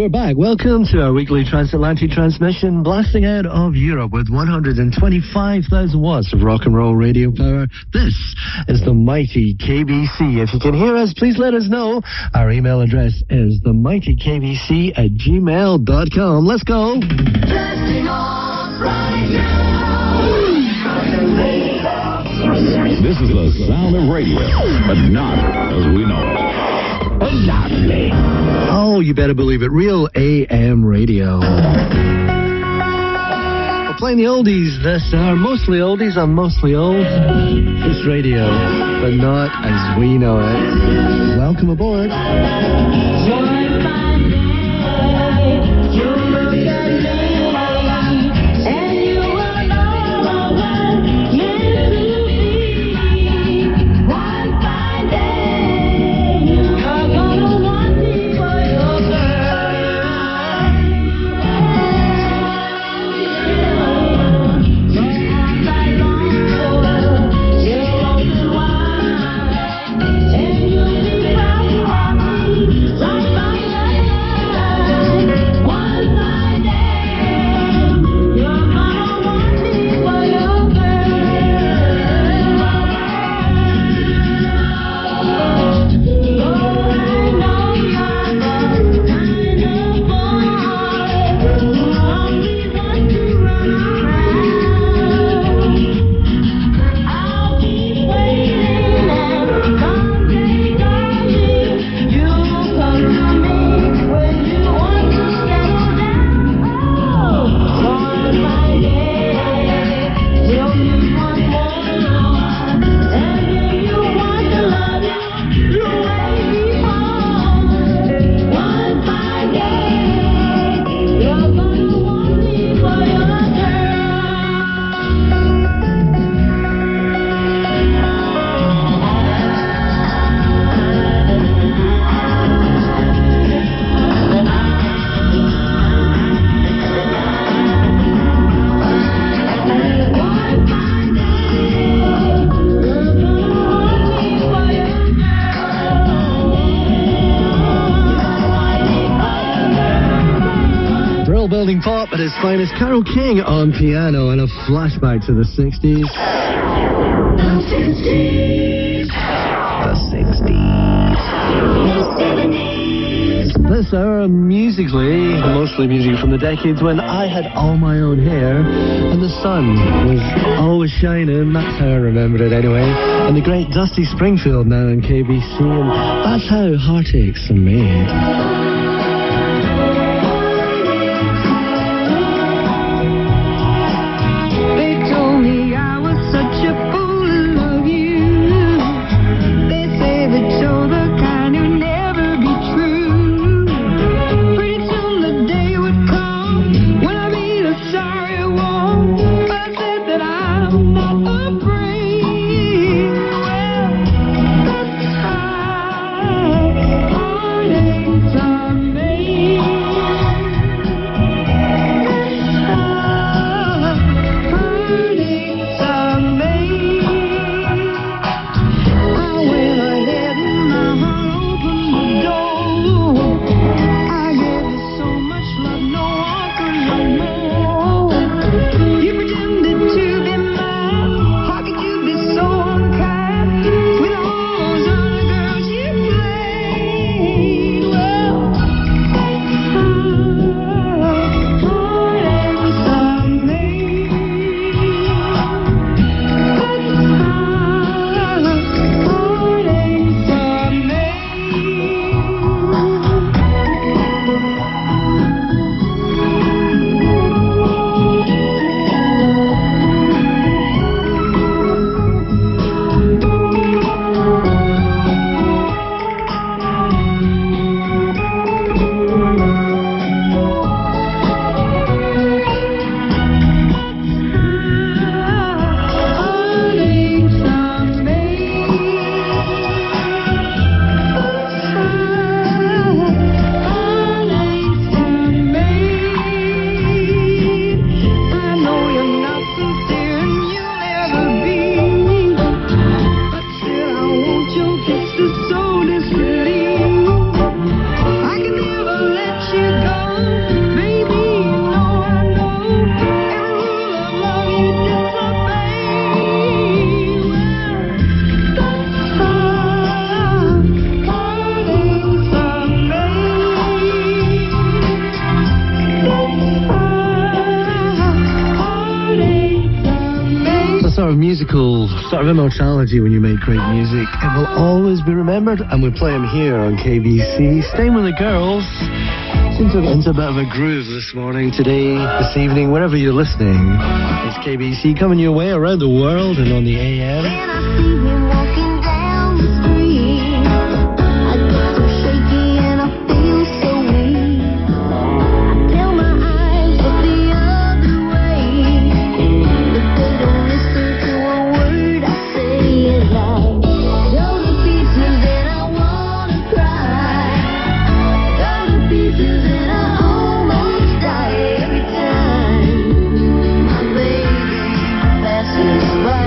we're back. Welcome to our weekly transatlantic transmission, blasting out of Europe with 125,000 watts of rock and roll radio power. This is the mighty KBC. If you can hear us, please let us know. Our email address is themightykbc@gmail.com. Let's go. This is the sound of radio, but not as we know it. Lovely. Oh, you better believe it. Real AM radio. We're playing the oldies this hour. Mostly oldies on mostly old. It's radio, but not as we know it. Welcome aboard. Building pop at its finest. Carole King on piano and a flashback to the 60s. The 60s. The 60s. The 70s. This hour, musically, mostly music from the decades when I had all my own hair and the sun was always shining. That's how I remember it anyway. And the great Dusty Springfield now on KBC, and that's how heartaches are made. Well, that's how heartaches are made. sort of musical, sort of immortality when you make great music. It will always be remembered, and we play them here on KBC. Staying with the girls. Seems to get into a bit of a groove this morning, today, this evening, wherever you're listening. It's KBC coming your way around the world and on the AM. Then I see him walking down the street. I get so shaky and I feel so weak. I tell my eyes look the other way, but they don't listen to a word I say. As I go to pieces and I wanna cry. Go to pieces and I almost die every time my baby passes by.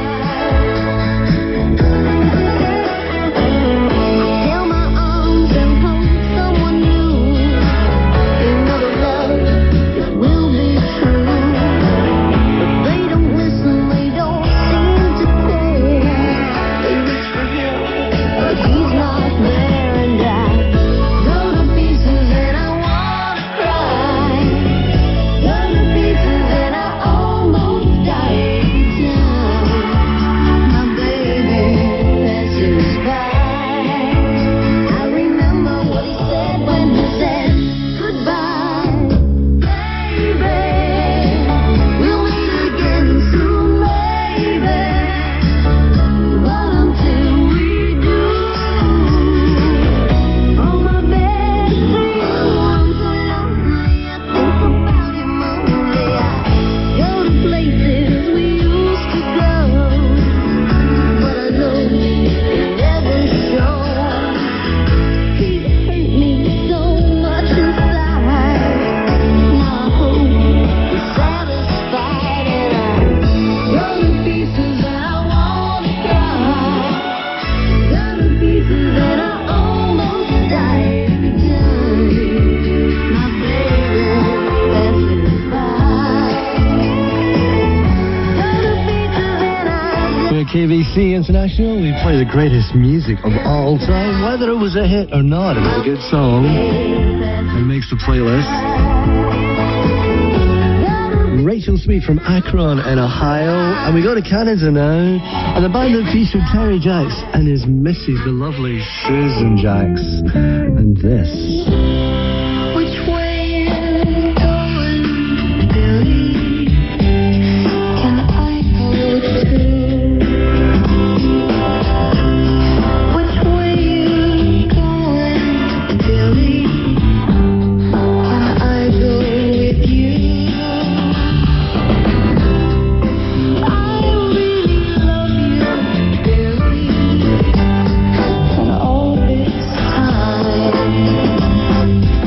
Fill my arms and hold someone new. You know the love it will be true, but they don't listen, they don't seem to care. They reach for him, but he's not there, and I go to pieces and I wanna cry. Go to pieces and I almost die every time my baby passes by. I remember what he said when he said goodbye. Baby, we'll meet again soon, baby. But until we do, oh my baby, I'm so lonely. I think about him only. I go to places we used to go, but I know he never showed. He hurt me so much inside. Now I hope he's satisfied, and I go to pieces and I wanna cry. Go to pieces and I almost die every time my baby passes by. Go to pieces and I Here at KBC International, we play the greatest music of all time. Whether it was a hit or not, it was a good song. It makes the playlist. Rachel Sweet from Akron in Ohio. And we go to Canada now. And the band that featured Terry Jacks and his missus, the lovely Susan Jacks. And this. Which way you going, Billy? Can I go too? Which way you going, Billy? Can I go with you? I really love you, Billy, and all this time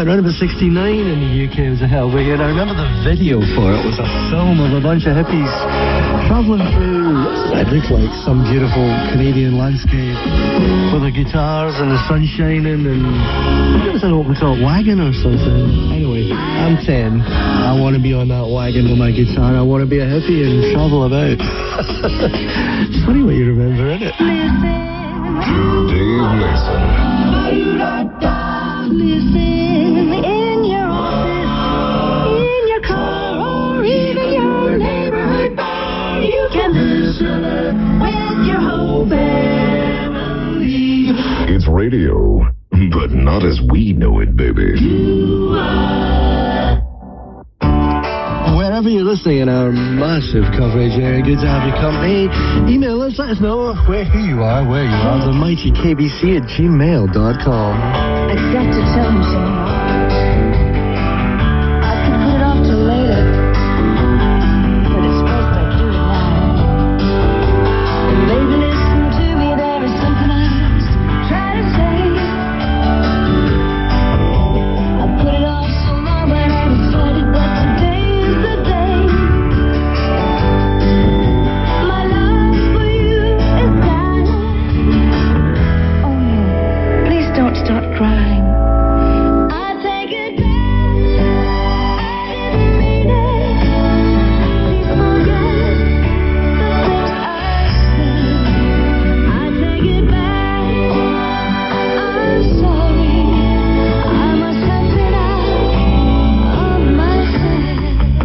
out around about 69 in the UK. It was a hell of a hit. I remember the video for it. It was a film of a bunch of hippies traveling through, it looked like some beautiful Canadian landscape with the guitars and the sun shining, and it was an open-top wagon or something. Anyway, I'm 10. I want to be on that wagon with my guitar. I want to be a hippie and travel about. It's funny what you remember, isn't it? Dave Mason. Listen in your office, in your car, or even your neighborhood bar. You can listen with your whole family. It's radio, but not as we know it, baby. Wherever you're listening in our massive coverage area, good to have your company. Email us, let us know who you are, the mighty KBC@gmail.com. I got to tell him something. I could put it off till later, but it's best I do it now. Baby, listen to me, there is something I must try to say. I put it off so long, but I decided that today is the day. My love for you is dying. Oh no, please don't start crying. I take it back. I didn't mean it. Please forget the things I said. I take it back. I'm sorry. I must have been out of my head.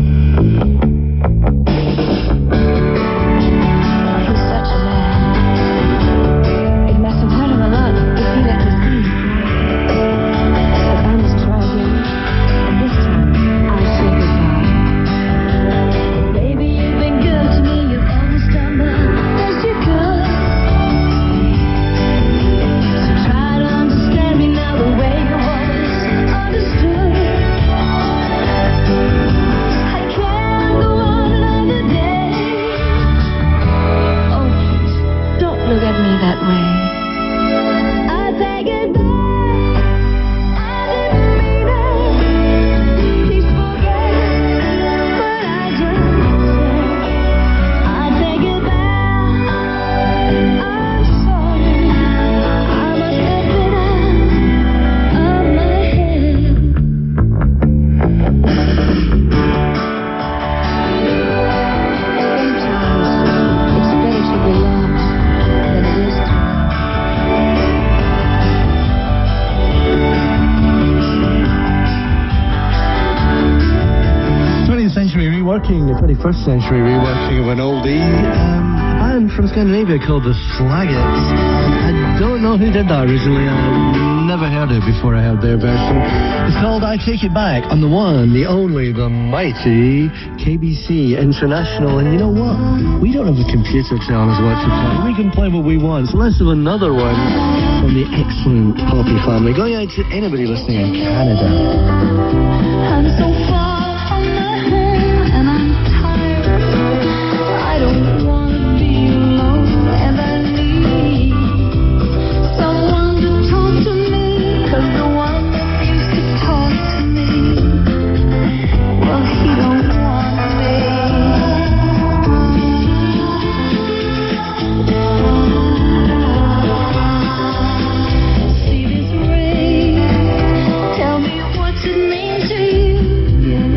He's such a man. It must have hurt him a lot if he let me see. But I must try again. This time, I'll say goodbye. Baby, you've been good to me. You've always done the best you could. So try to understand me now the way you always understood. I can't go on another day. Oh, please, don't look at me that way. I take it back. I didn't mean it. Please forget what I just said. I take it back. I'm sorry. I must have been out of my head. Sometimes it's better to be lost than it is to. 20th century reworking, the 21st century reworking of an oldie. A band from Scandinavia called the Slagits. I don't know who did that originally. I never heard it before I heard their version. It's called I Take It Back on the one, the only, the mighty KBC International. And you know what? We don't have a computer telling us what to play. We can play what we want. So let's have another one from the excellent Poppy family. Going out to anybody listening in Canada. I'm so far from the home and I'm tired. I don't want to be alone and I need someone to talk to me, 'cause the one that used to talk to me, well, he don't want me. See this ring, tell me what's it mean to you?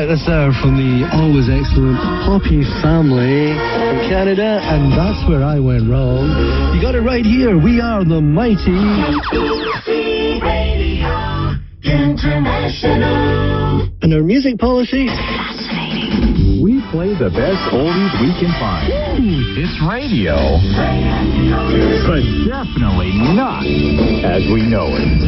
like this there from the always excellent Poppy family from Canada, and that's where I went wrong. You got it right here. We are the mighty BBC Radio International. And our music policy? Fascinating. We play the best oldies we can find. It's radio. But definitely not as we know it.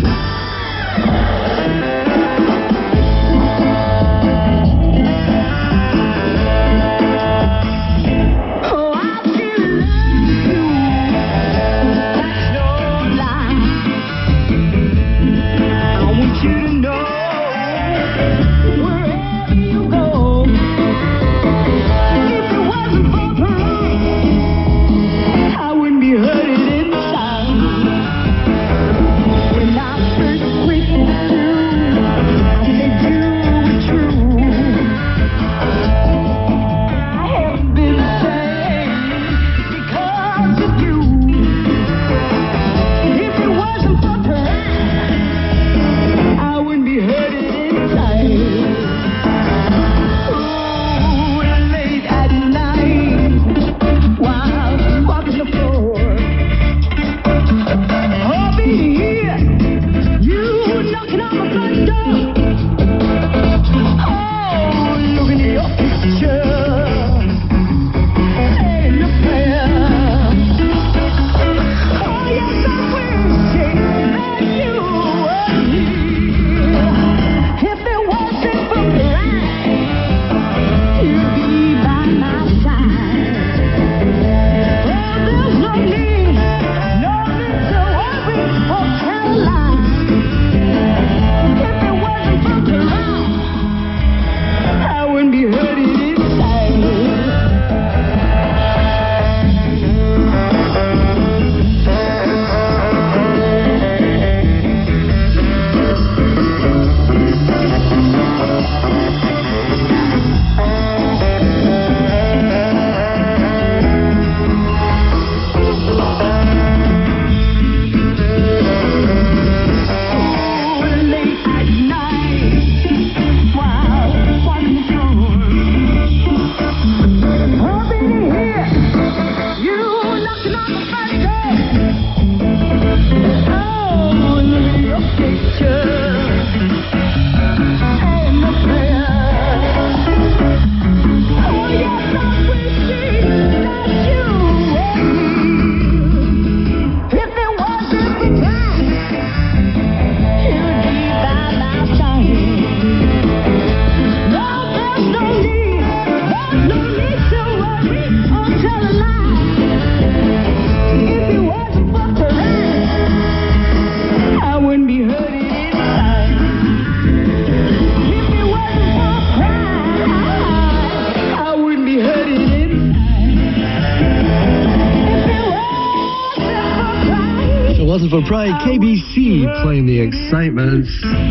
For Pride, KBC playing the excitement.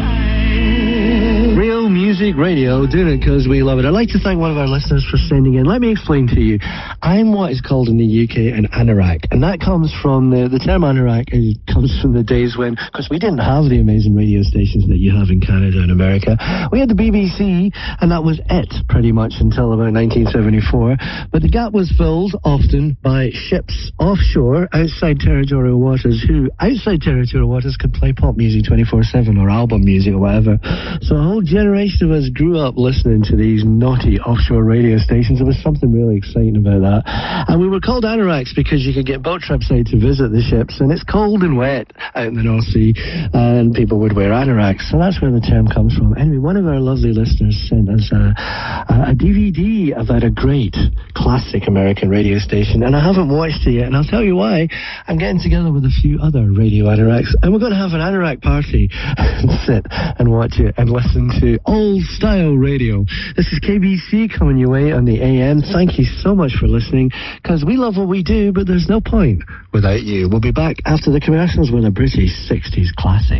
Real Music Radio, doing it because we love it. I'd like to thank one of our listeners for sending in. Let me explain to you. I'm what is called in the UK an anorak, and that comes from the term anorak. It comes from the days when, because we didn't have the amazing radio stations that you have in Canada and America. We had the BBC, and that was it pretty much until about 1974. But the gap was filled often by ships offshore outside territorial waters who, outside territorial waters, could play pop music 24/7 or album music or whatever. So a whole generation of us grew up listening to these naughty offshore radio stations. There was something really exciting about that. And we were called anoraks because you could get boat trips out to visit the ships, and it's cold and wet out in the North Sea, and people would wear anoraks. So that's where the term comes from. Anyway, one of our lovely listeners sent us a DVD about a great classic American radio station, and I haven't watched it yet, and I'll tell you why. I'm getting together with a few other radio anoraks, and we're going to have an anorak party and sit and watch it and listen to old-style radio. This is KBC coming your way on the AM. Thank you so much for listening, because we love what we do, but there's no point without you. We'll be back after the commercials with a British 60s classic.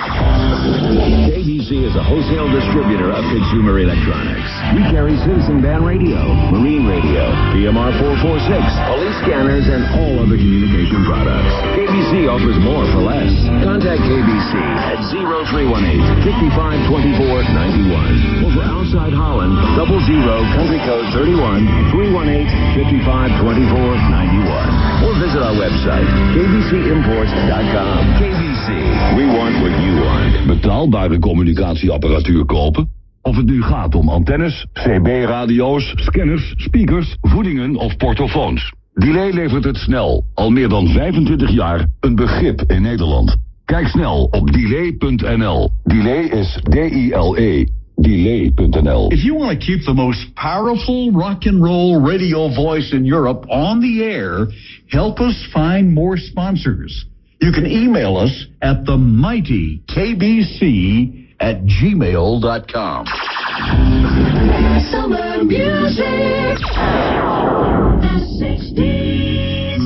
KBC is a wholesale distributor of consumer electronics. We carry Citizen Band Radio, Marine Radio, PMR 446, police scanners, and all other communication products. KBC offers more for less. Contact KBC at 0318-5524-91. Or for outside Holland, 00 country code 31 318-5524-91. Or visit our website, kbcimports.com. KBC, we want what you want. Betaalbare communicatieapparatuur kopen? Of het nu gaat om antennes, CB-radio's, scanners, speakers, voedingen of portofoons. Delay levert het snel. Al meer dan 25 jaar een begrip in Nederland. Kijk snel op delay.nl. Delay is D-I-L-E. Delay.nl. If you want to keep the most powerful rock and roll radio voice in Europe on the air, help us find more sponsors. You can email us at themitykbc@gmail.com. Summer music. The 60s.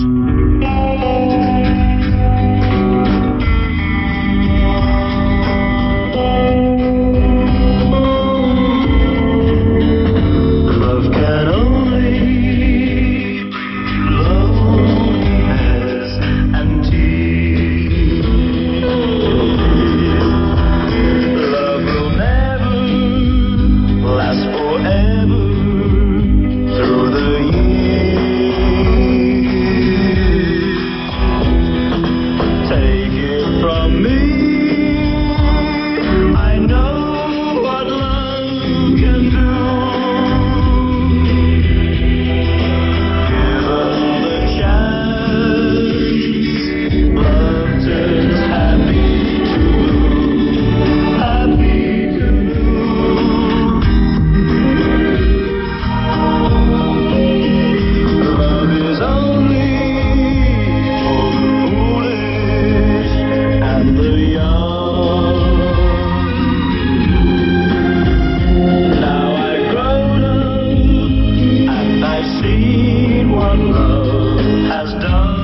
Love can only bring loneliness and tears. Love will never last forever through the years. Take it from me, I know what love can do. Given the chance, love turns happy to blue, happy to blue. Love is only for the foolish and the young. Now I've grown up and I've seen what love has done.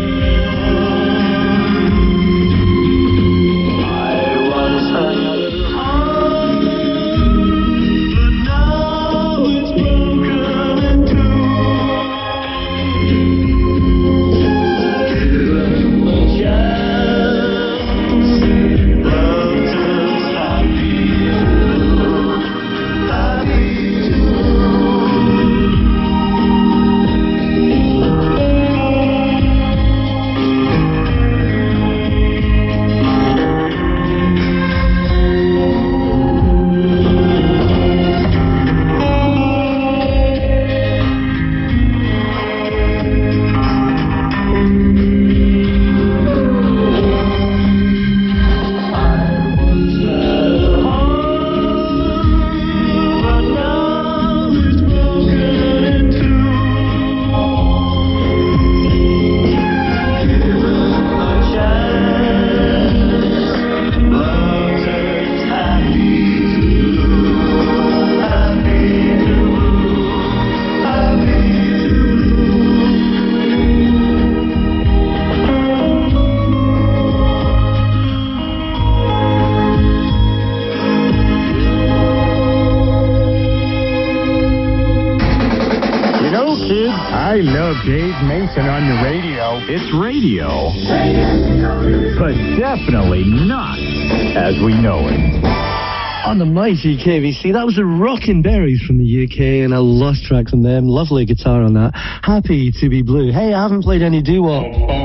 I once had a heart, but now it's broken in two. Given the chance, love turns happy to but now it's broken in two. Given the chance, love turns happy to blue, happy to blue, happy to You know, kids, I love Dave Mason on the radio. It's radio, but definitely not as we know it. On the mighty KBC, that was the Rockin' Berries from the UK, and a lost track from them. Lovely guitar on that. Happy to be blue. Hey, I haven't played any doo-wop.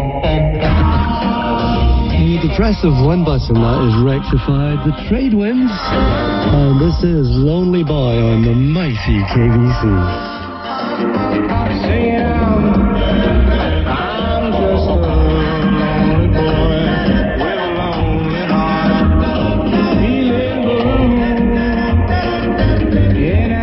The press of one button, that is rectified. The trade wins. And this is Lonely Boy on the mighty KBC. Sing it out. I'm just a lonely boy with a lonely heart, feeling blue. And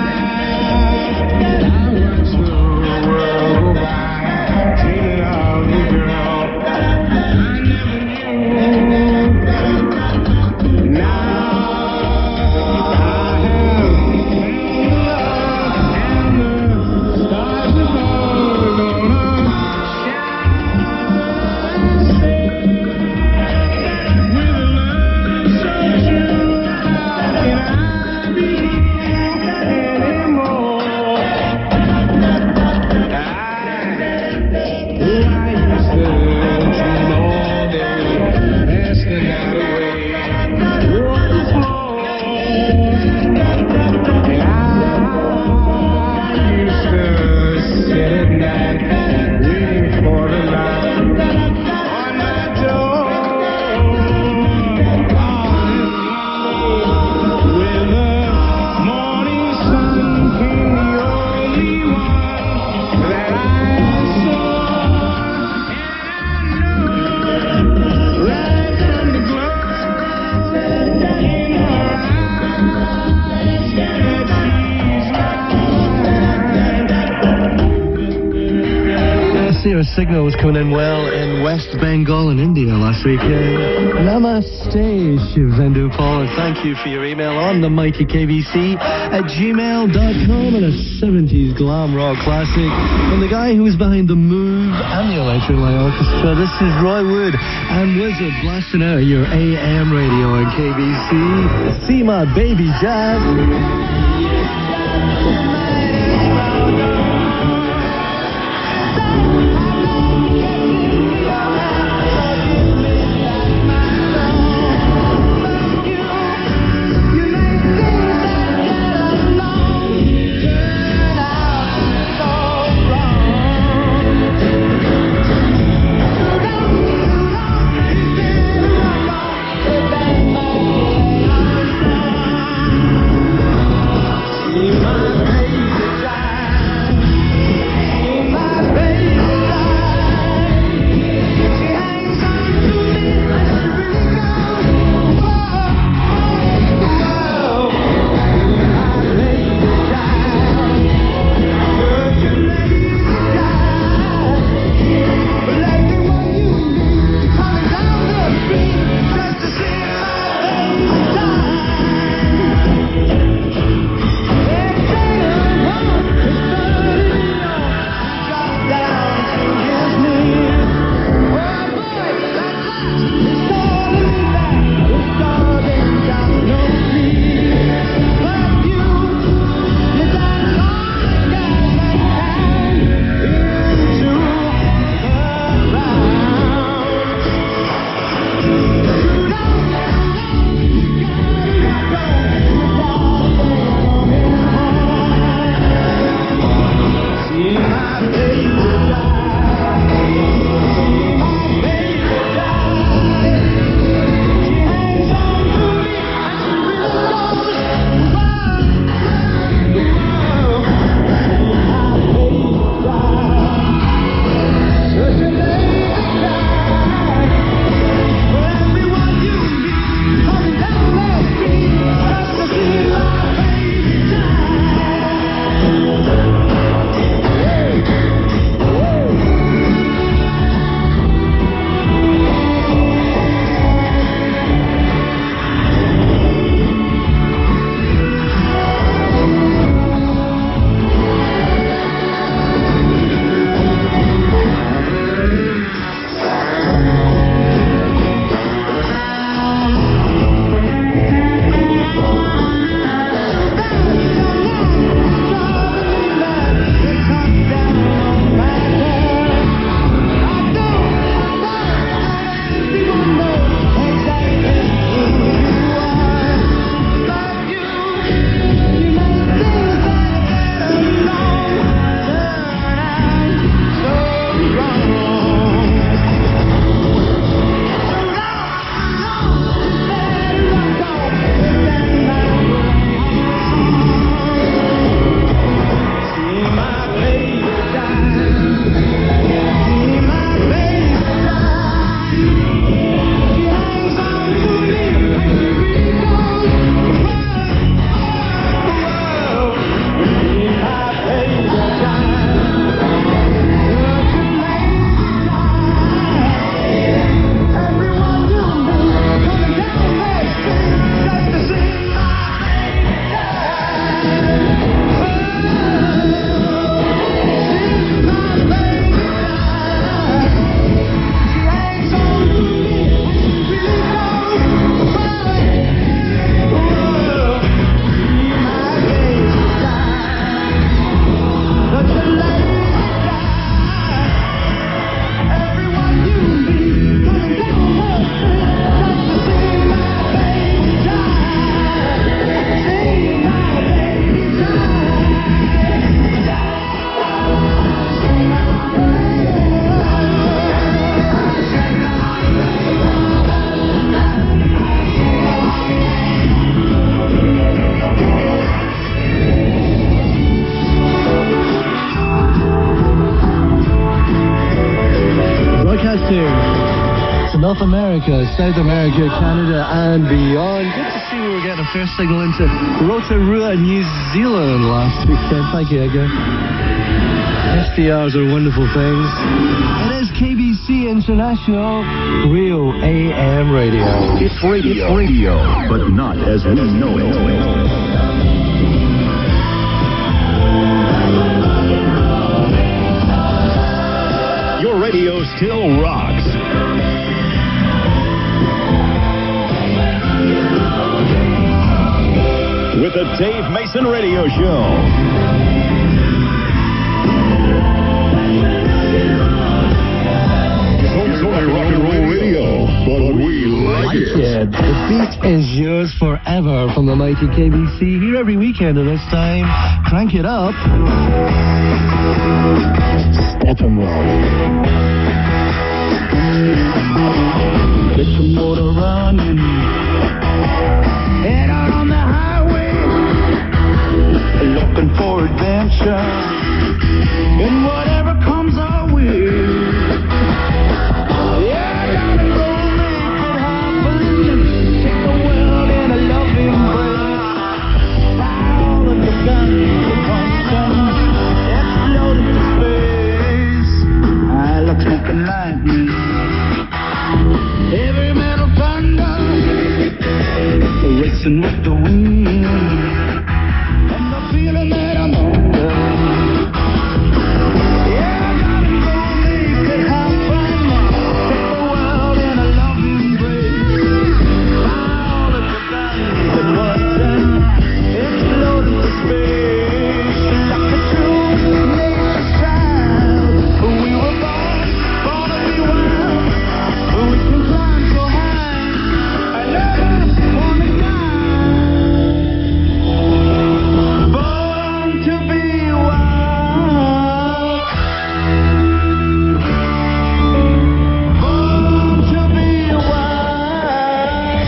I watch the world go by, dreaming of the girl I never knew. Now I have found love, and the stars above are gonna your signal was coming in well in West Bengal and India last week. Namaste, Shivendu Paul, and thank you for your email on the mighty KBC at gmail.com, and a 70s glam rock classic from the guy who was behind the Move and the Electric Light Orchestra. This is Roy Wood and Wizard blasting out your AM radio on KBC. See my baby Jack. North America, South America, Canada, and beyond. Good to see we were getting a first signal into Rotorua, New Zealand last weekend. Thank you, Edgar. SDRs are wonderful things. It is KBC International, Real AM Radio. It's radio, but not as we know it. Your radio still rocks. With the Dave Mason Radio Show. It's only rock and roll radio, but we like it. The beat is yours forever from the mighty KBC. Here every weekend at this time. Crank it up. Step and roll. Get the motor running. Head out on the highway. Looking for adventure. And whatever comes our way. Smoking lightning, heavy metal thunder, racing with the wind, and the feeling that I'm under. Yeah, I gotta go make it happen. Take the world in a loving embrace. Fire all of your guns at once and explode into space like a true nature child. We were born. We can climb so high, I never wanna die. Born to be wild. Born to be wild.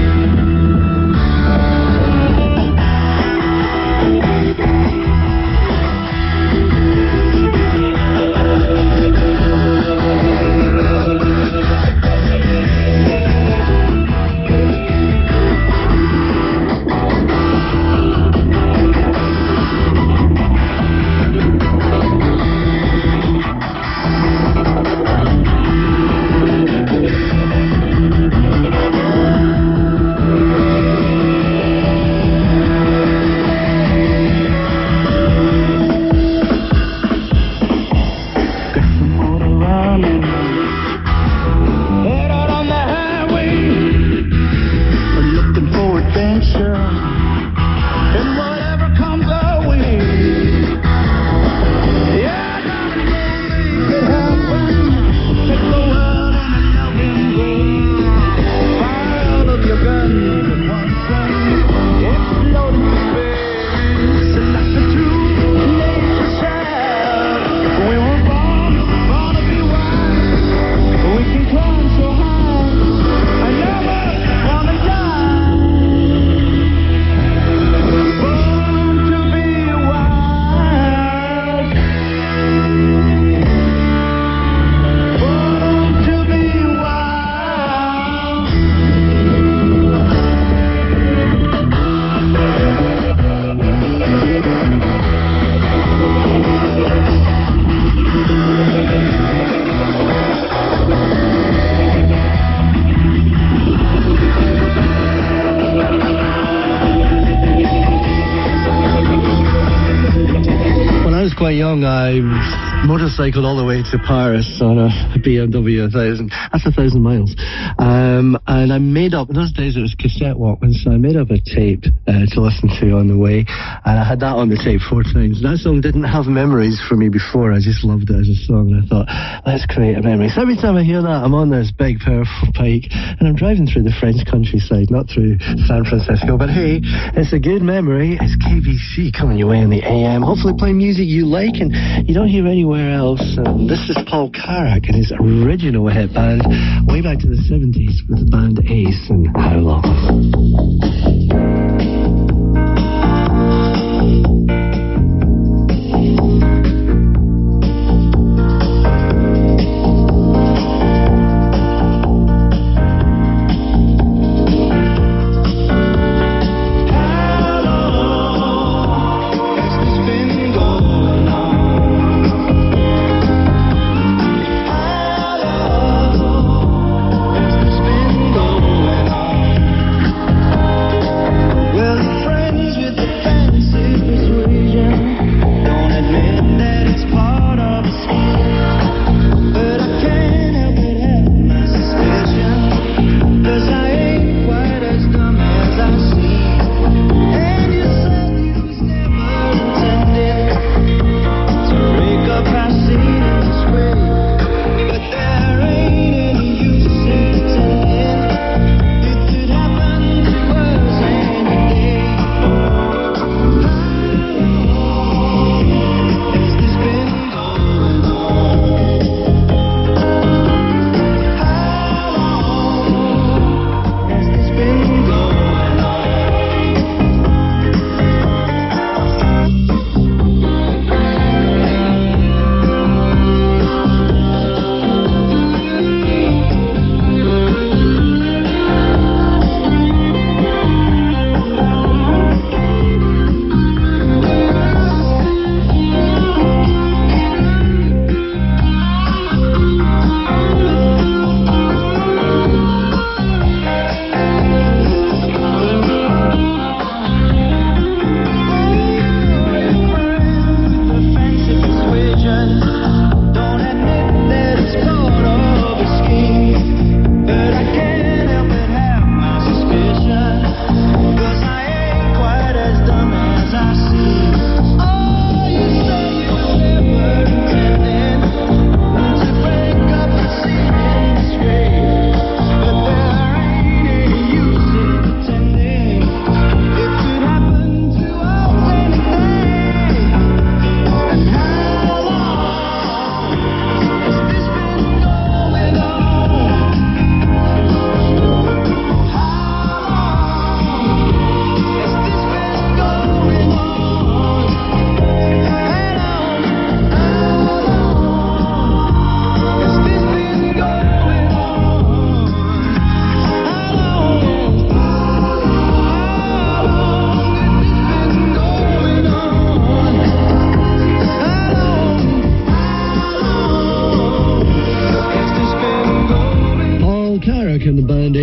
Quite young, I motorcycled all the way to Paris on a BMW 1000. That's 1,000 miles. And I made up, in those days it was cassette Walkman, so I made up a tape to listen to on the way. And I had that on the tape 4 times. That song didn't have memories for me before. I just loved it as a song. And I thought, let's create a memory. So every time I hear that, I'm on this big, powerful bike. And I'm driving through the French countryside, not through San Francisco. But hey, it's a good memory. It's KBC coming your way in the AM. Hopefully playing music you like and you don't hear anywhere else. And this is Paul Carrack and his original hit band way back to the 70s with the band Ace and How Long.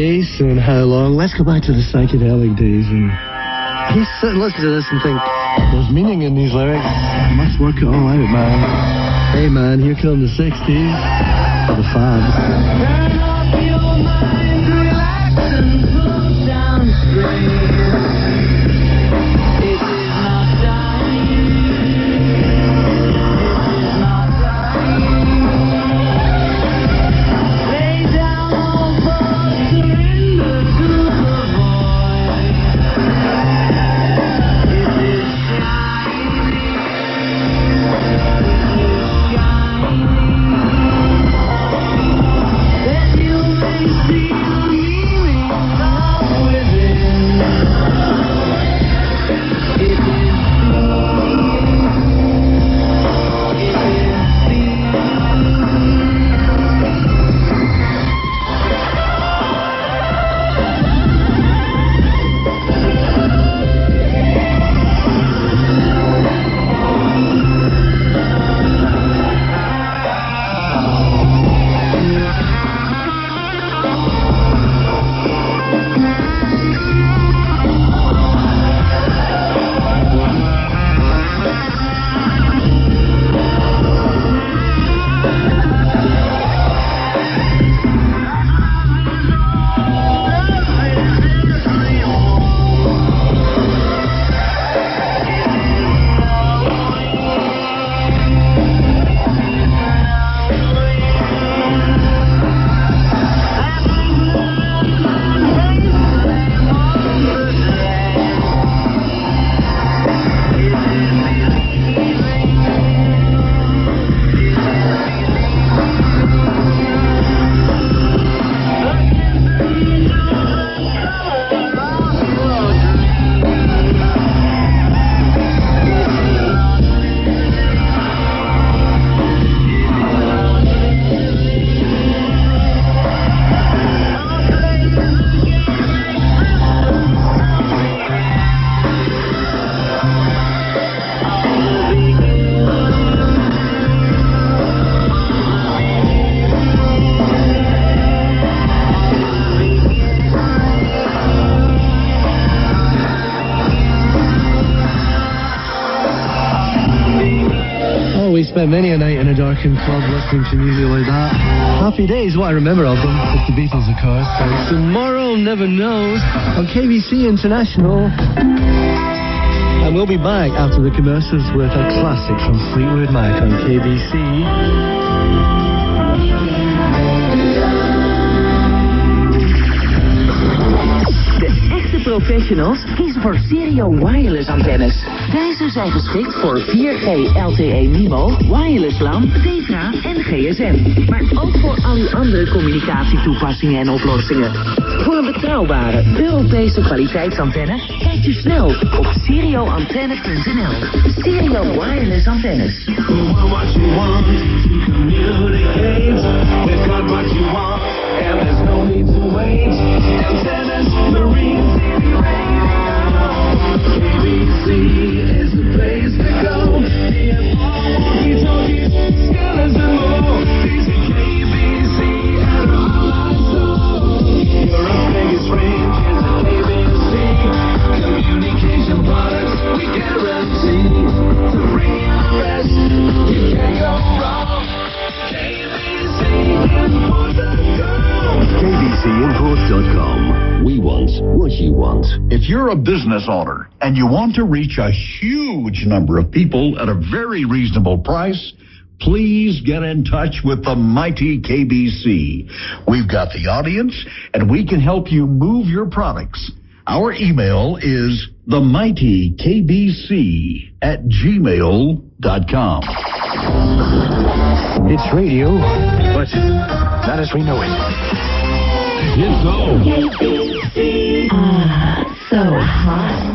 bass and how long. Let's go back to the psychedelic days. And he's sitting, listen to this and think, there's meaning in these lyrics. I must work it all out, man. Hey, man, here come the 60s. The Fabs. Turn off your mind, relax and slow down straight. It is not dying. It is not dying. Lay down all thoughts, surrender to the void. It is shining. It is shining. That you may see the meaning of within. It is spent many a night in a darkened club listening to music like that. Happy Days, what I remember of them. It's the Beatles, of course. So tomorrow never knows on KBC International. And we'll be back after the commercials with a classic from Fleetwood Mac on KBC. De echte professionals kiezen voor Stereo Wireless antennes. Deze zijn geschikt voor 4G LTE MIMO, wireless LAN, TETRA en GSM. Maar ook voor al uw andere communicatietoepassingen en oplossingen. Voor een betrouwbare Europese kwaliteitsantenne kijk je snel op stereoantenne.nl. Stereo Wireless antennes. What you want to communicate. We've got what you want, and there's no need to wait. Antennas, Marine TV Radio. KBC is the place to go. Walkie-talkies, scanners and more. These are KBC and all I saw. Europe's biggest range is a KBC. Communication products we guarantee. To bring you the best, you can't go wrong. KBCImport.com. We want what you want. If you're a business owner and you want to reach a huge number of people at a very reasonable price, please get in touch with the mighty KBC. We've got the audience, and we can help you move your products. Our email is themightykbc@gmail.com. It's radio, but not as we know it. It's so. So hot.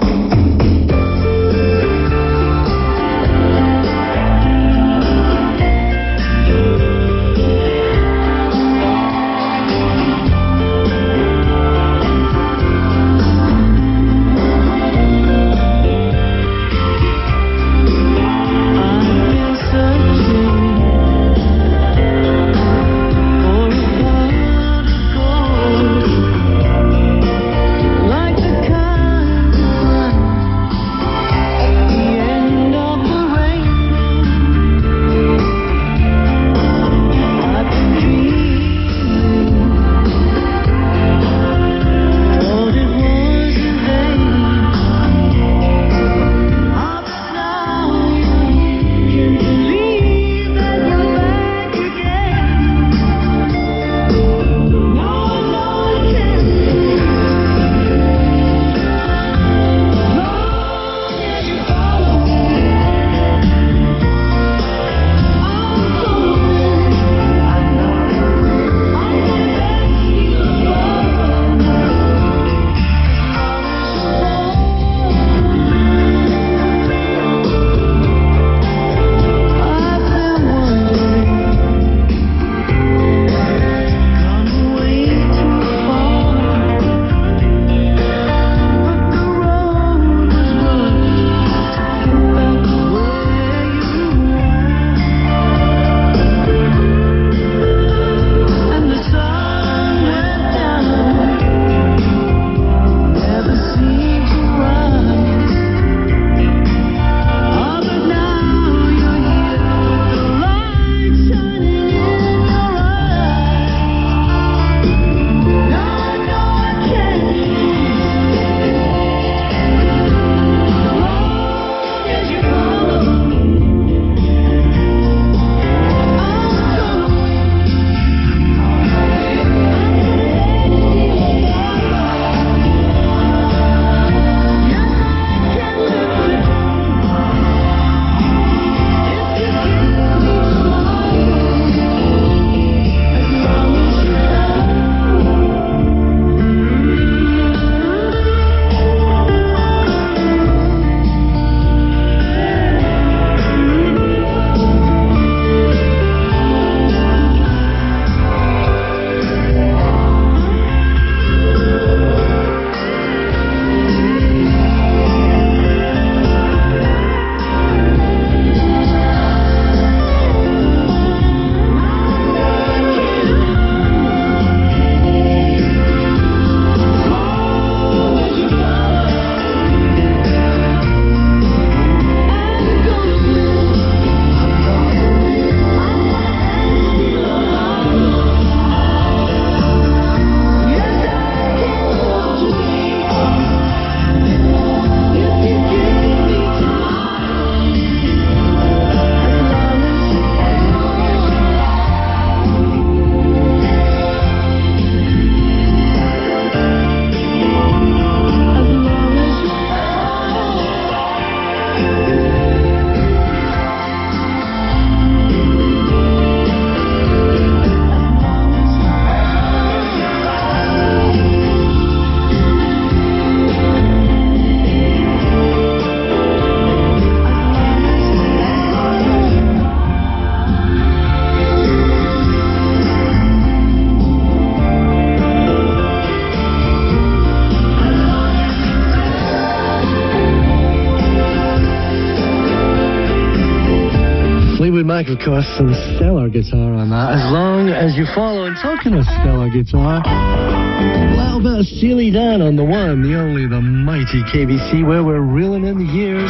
Fleetwood Mac, of course, and stellar guitar on that. As long as you follow. And talking of stellar guitar, a little bit of Steely Dan on the one, the only, the mighty KBC, where we're reeling in the years.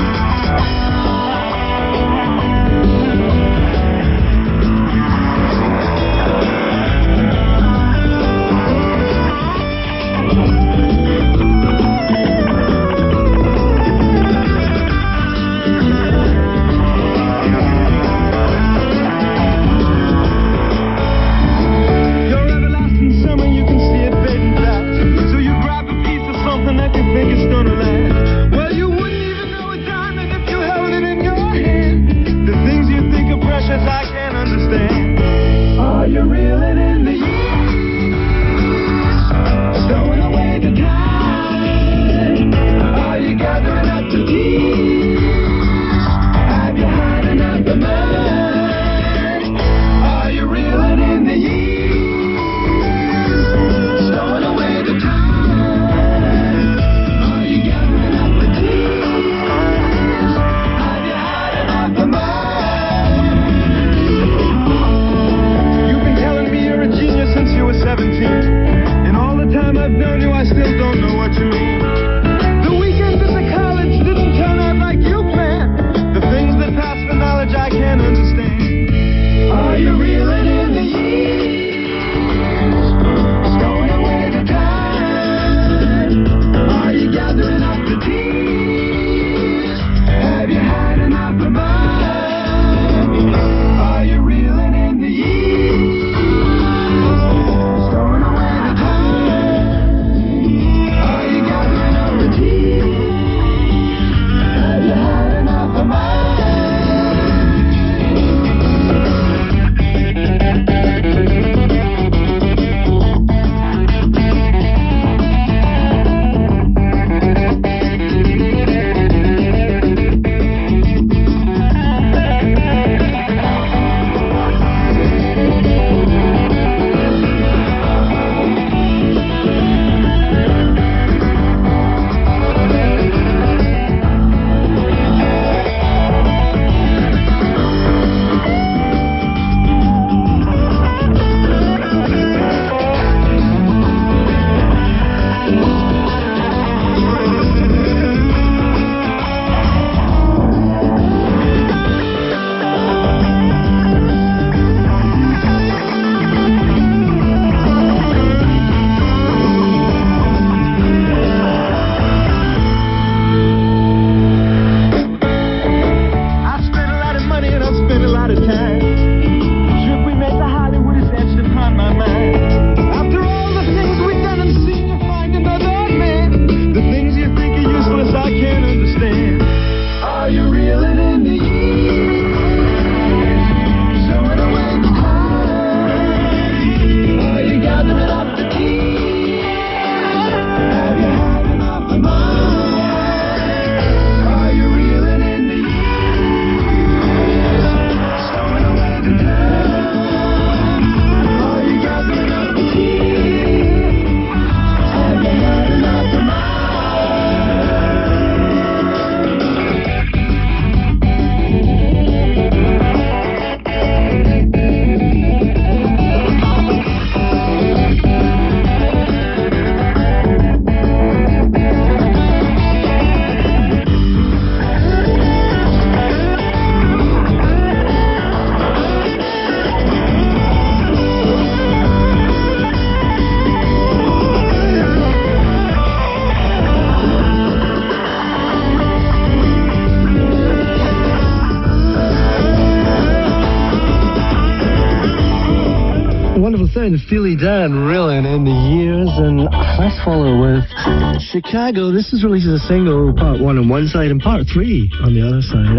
Steely Dan reeling in the years, and let's follow with Chicago. This is released as a single, part 1 on one side and part 3 on the other side.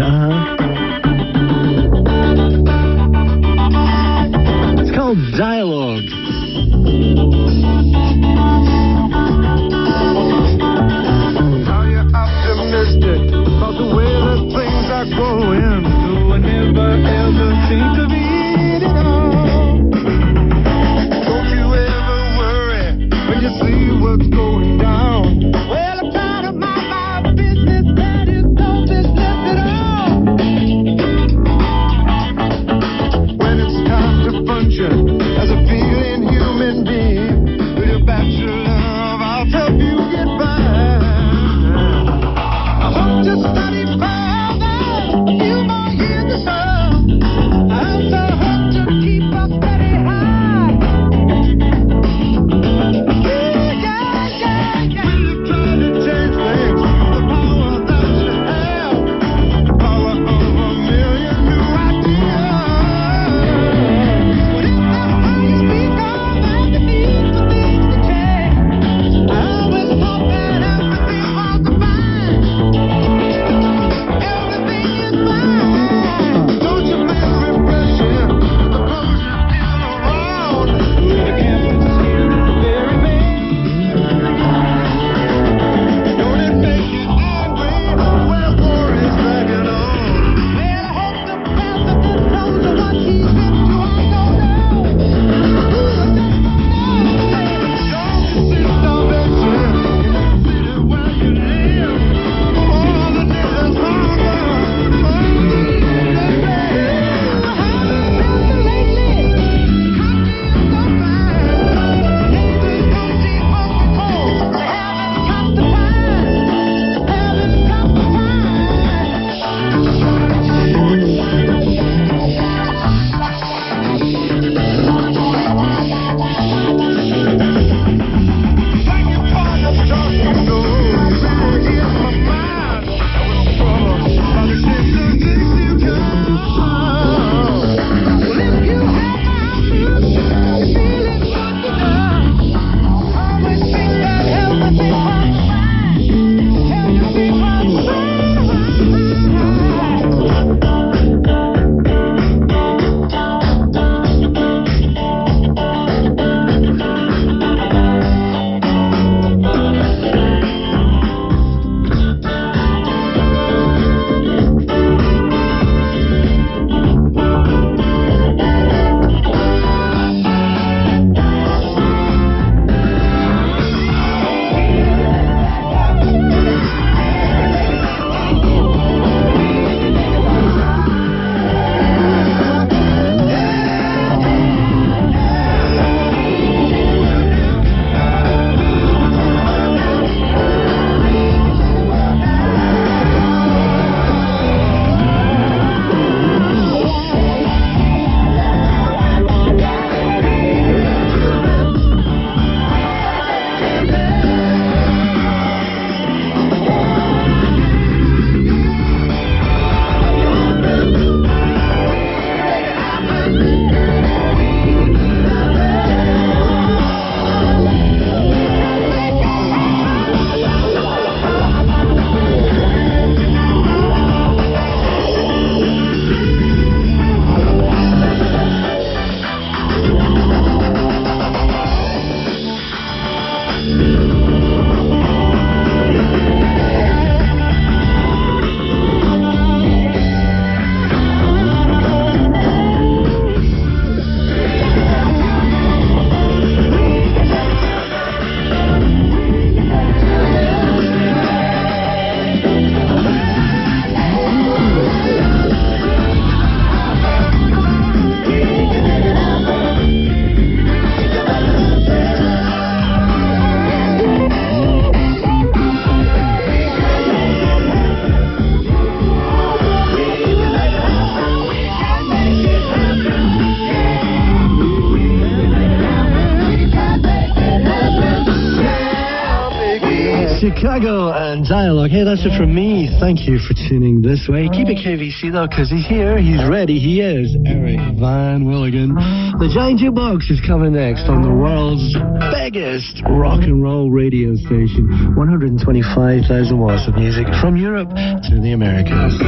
It's called Dialogue. Are you optimistic about the way that things are going? Do I never ever seem to beat it all? When you see what's going down, well, a part of my business that is no business at all. Chicago and Dialogue. Hey, that's it from me. Thank you for tuning this way. Keep it KVC, though, because he's here. He's ready. He is Eric Van Willigen. The Giant Jukebox is coming next on the world's biggest rock and roll radio station. 125,000 watts of music from Europe to the Americas.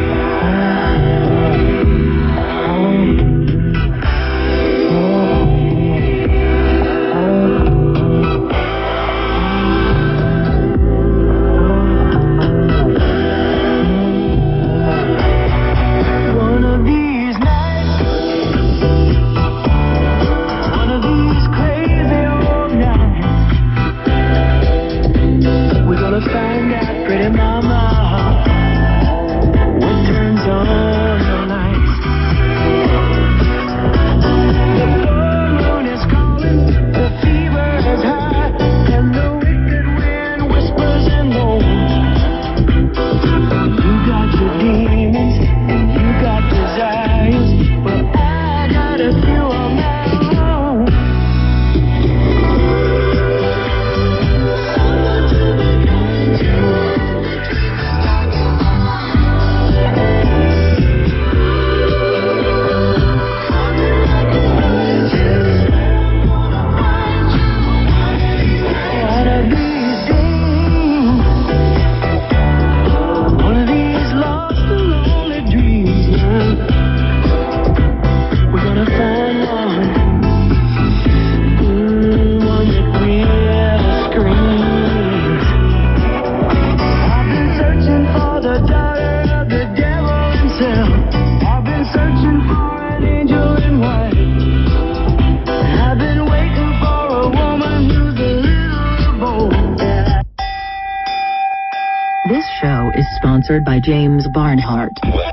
Sponsored by James Barnhart.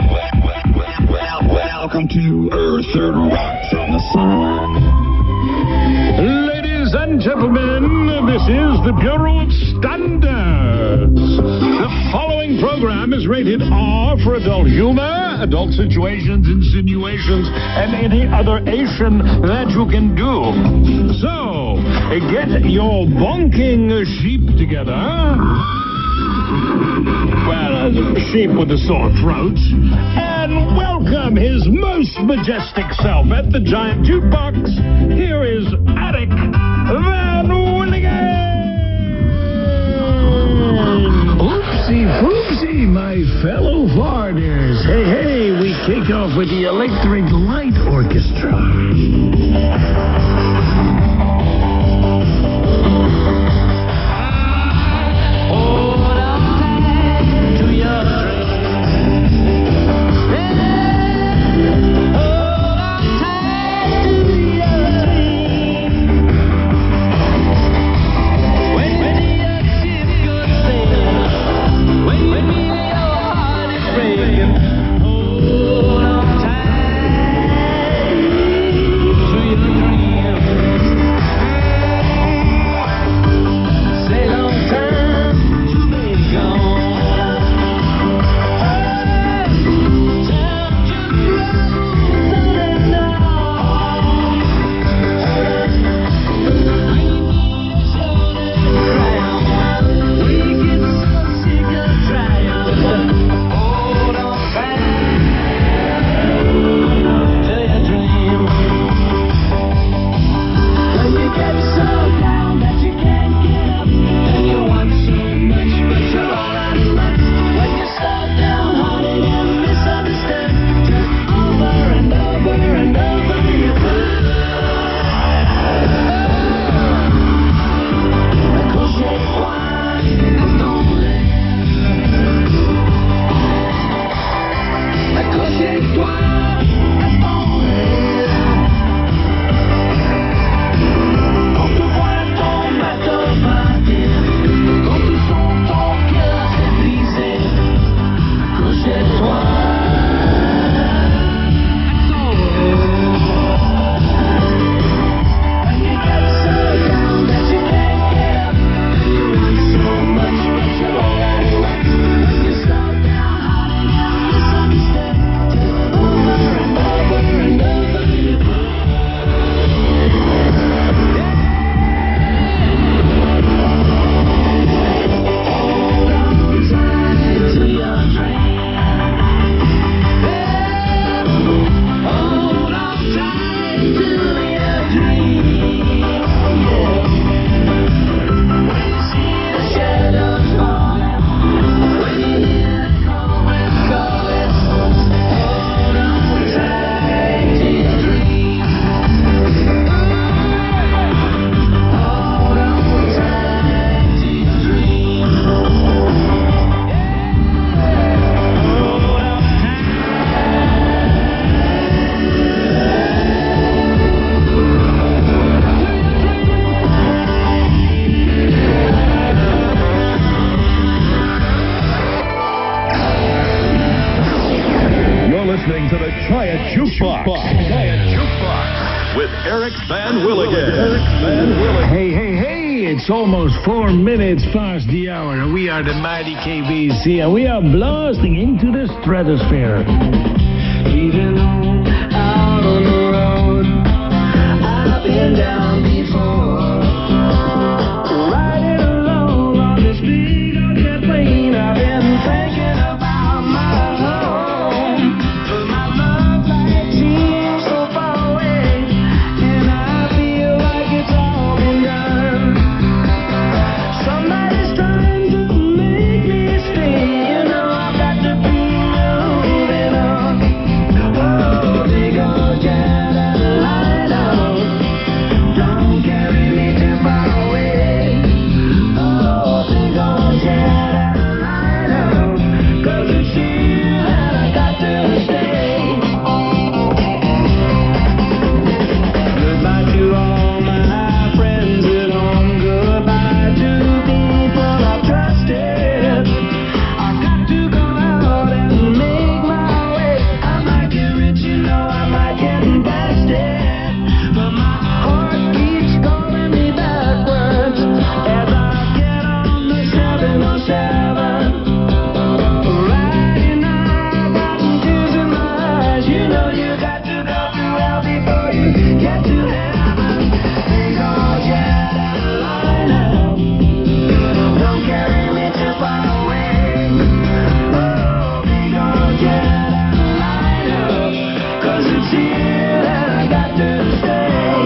Welcome to Earth Rocks on the Sun. Ladies and gentlemen, this is the Bureau of Standards. The following program is rated R for adult humor, adult situations, insinuations, and any other Asian that you can do. So, get your bonking sheep together. Well, a sheep with a sore throat. And welcome his most majestic self at the Giant Jukebox. Here is Eric Van Willigen. Oopsie poopsie, my fellow farters. Hey, hey, we kick off with the Electric Light Orchestra. Hold on tight to your dreams. Willigan. Hey, hey, hey, it's almost 4 minutes past the hour, and we are the mighty KBC, and we are blasting into the stratosphere. Even out on the road, I've been down before. Riding alone on this big old jet plane, I've been thinking about my home. But my love life seems so far away, and I feel like it's all been done. Somebody's trying to make me stay, you know I've got to be moving on. Oh, big old jet airliner, don't carry me too far away. Oh, big old jet airliner, 'cause it's here that I got to stay. Goodbye to all my friends at home, goodbye to people I've trusted. I've got to go out and make my way. I might get rich, you know, I might get invested, but my heart keeps calling me backwards as I get on the 707. Riding, I've got tears in my eyes. You know you got to go through hell before you get to heaven. Big old jet airliner, don't carry me too far away. Oh, big old jet airliner, 'cause it's here that I got to stay.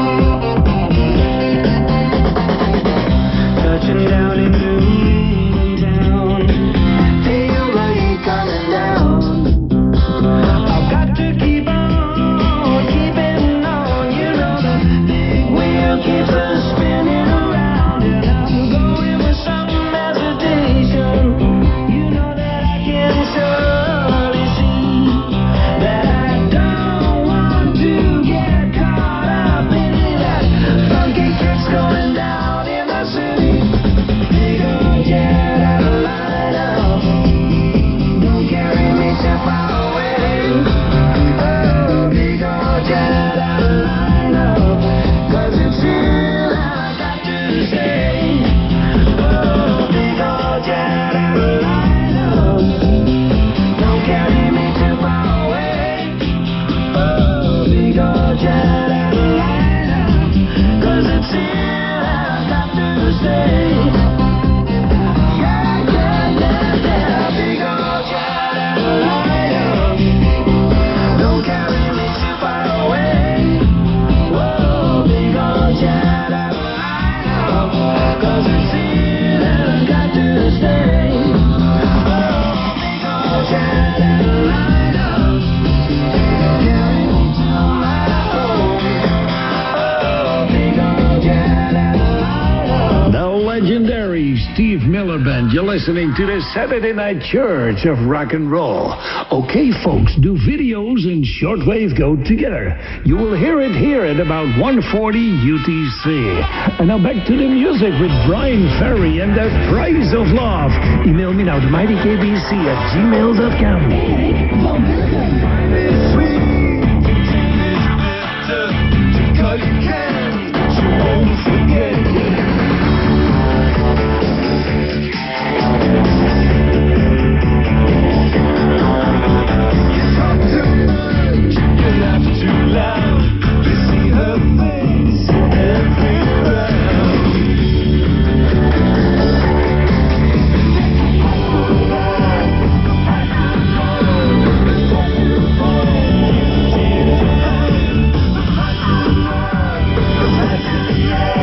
Touching down in New England town, feel the heat coming down. I've got to keep on keeping on. You know the big wheel keeps us spinning around, and I'm going with some hesitation. You know that I can surely see that I don't want to get caught up in that funky kicks going down in the city. Big old jet airliner, don't carry me too far away. Oh, big old jet airliner, 'cause it's here that I got to stay. Oh, big old jet airliner, don't carry me too far away. Oh, big old jet airliner, 'cause it's here that I got to stay. Yeah, yeah, yeah, yeah, big old jet airliner, don't carry me too far away. Whoa, big old jet airliner, 'cause it's here that I got to stay. Oh, big old jet airliner, carry me to my home. Oh, big old jet airliner. The legendary Steve Miller Band. You're listening to the Saturday Night Church of Rock and Roll. Okay, folks, do videos and shortwave go together? You will hear it here at about 1:40 UTC. And now back to the music with Brian Ferry and the Price of Love. Email me now to mightykbc@gmail.com. Yeah.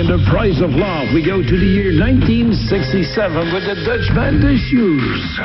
in The Price of Love, we go to the year 1967 with the Dutch band The Shoes.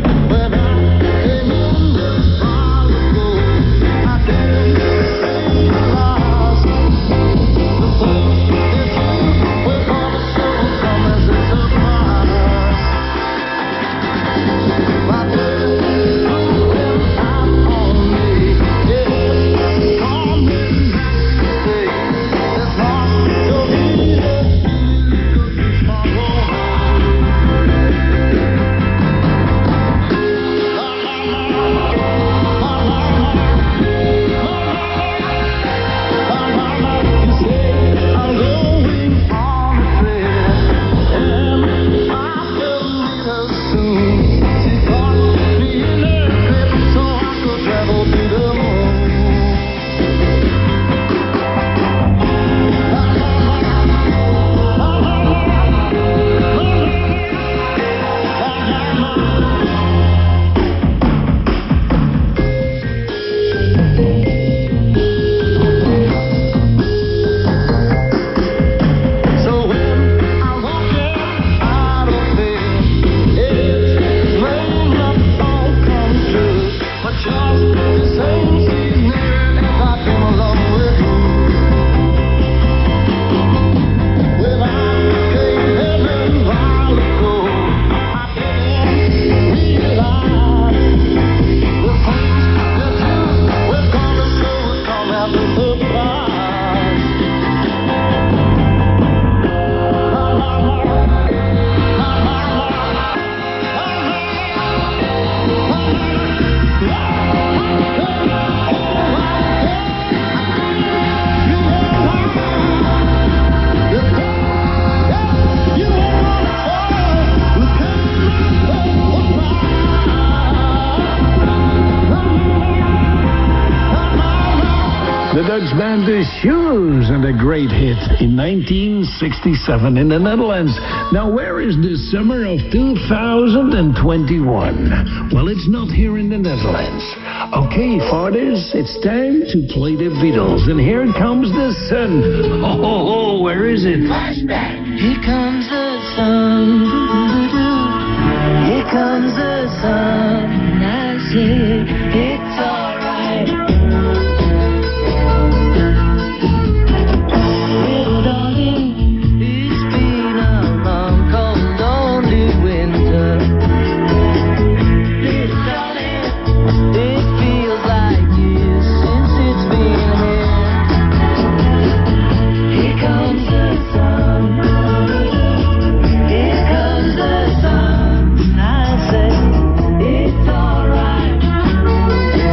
The Dutch band The Shoes, and a great hit in 1967 in the Netherlands. Now, where is the summer of 2021? Well, it's not here in the Netherlands. Okay, fathers, it's time to play the Beatles, and here comes the sun. Oh, where is it? Flashback. Here comes the sun. Here comes the sun. I say it's alright. Little darling, it's been a long, cold, lonely winter. Little darling, it feels like years since it's been here. Here comes the sun. Here comes the sun. I say it's alright.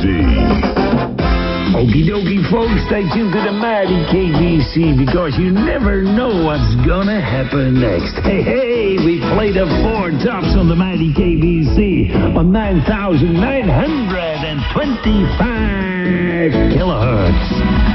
Okie dokie, folks, stay tuned to the mighty KBC because you never know what's gonna happen next. Hey, we play the four tops on the mighty KBC on 9,925 kilohertz.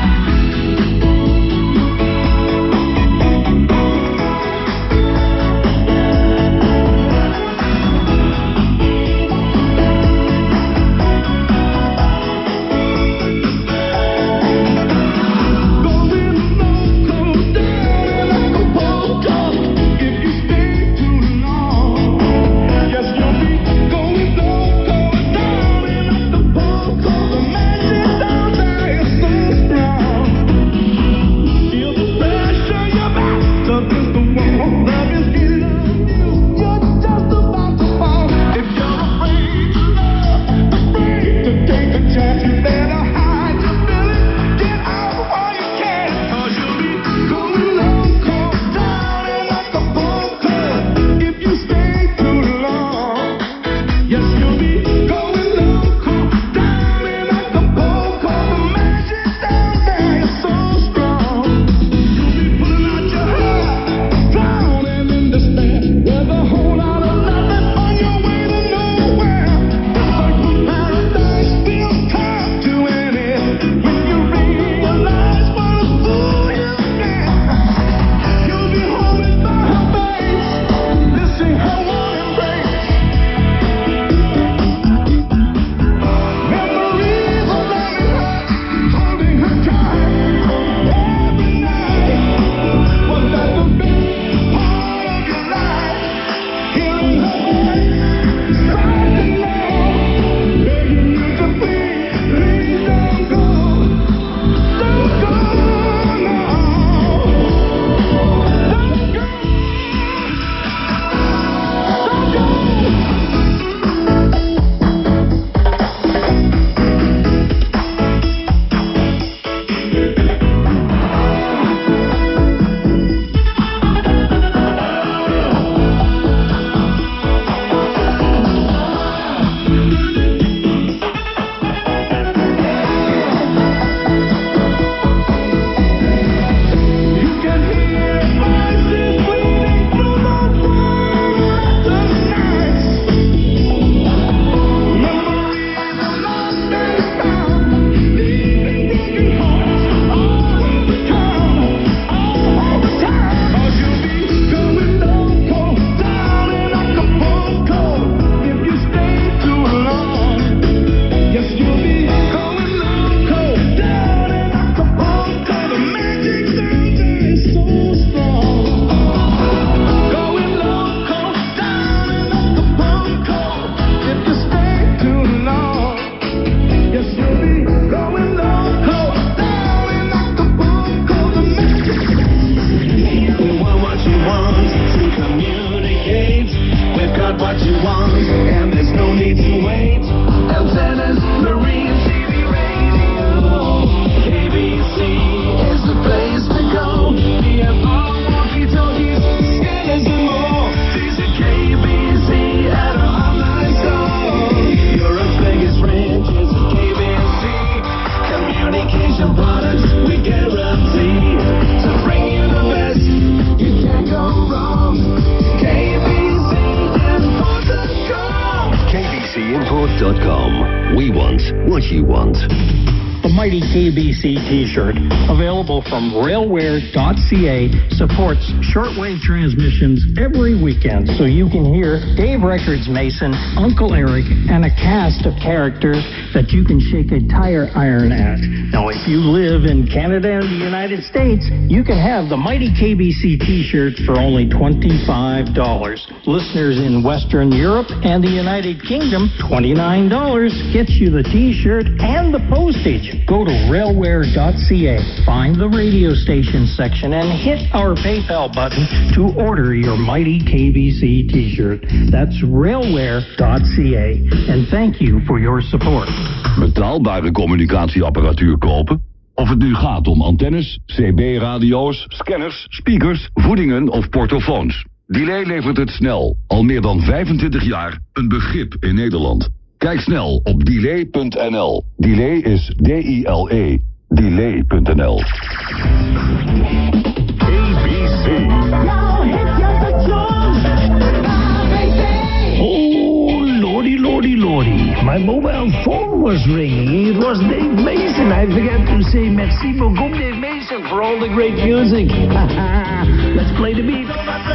We want what you want. The mighty KBC t-shirt, available from railware.ca, supports shortwave transmissions every weekend, so you can hear Dave Records Mason, Uncle Eric, and a cast of characters that you can shake a tire iron at. Now, if you live in Canada and the United States, you can have the mighty KBC t-shirts for only $25. Listeners in Western Europe and the United Kingdom, $29 gets you the t-shirt and the postage. Go to railware.ca, find the radio station section, and hit our PayPal button to order your mighty KBC t-shirt. That's railware.ca. And thank you for your support. Betaalbare communicatieapparatuur kopen? Of het nu gaat om antennes, CB-radio's, scanners, speakers, voedingen of portofoons. Delay levert het snel. Al meer dan 25 jaar een begrip in Nederland. Kijk snel op delay.nl. Delay is D-I-L-E. Delay.nl. ABC. Oh, lordy. My mobile phone was ringing. It was Dave Mason. I forgot to say merci beaucoup, Dave Mason, for all the great music. Let's play the beat.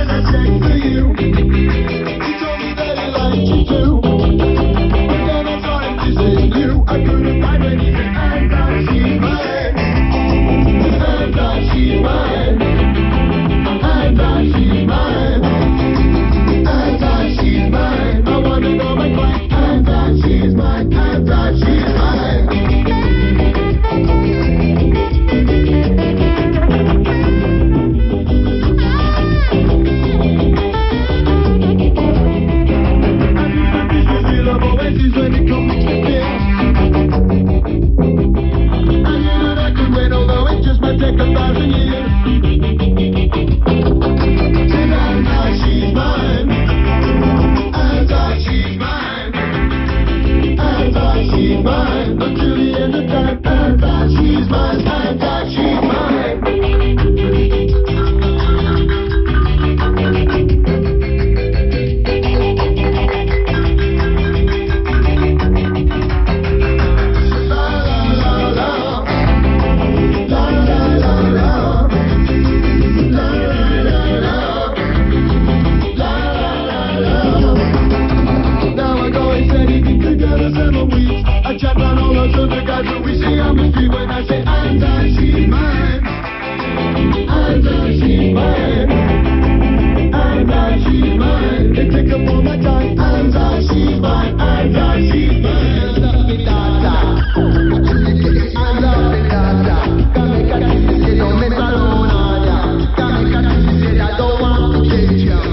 I couldn't find anything. I thought she's mine. I thought she's mine. I thought she's mine. I thought she's mine. I wanna know my mind. I thought she's mine. I thought she's mine. When it comes to bills, I knew that I could wait, although it just might take 1,000 years. And I thought she's mine. I thought she's mine. I thought she's mine. But till the end of time, I thought she's mine. I thought she's mine. I chat down all those other guys that we see on the street when I say I thought she's mine. I thought she's mine. I thought she's mine. They take up all my time. I thought she's mine. I thought she's mine. I love it, Dada. I love it, Dada. Come make a kiss, you don't mess alone, yeah. Come make a kiss, you I don't want to change you.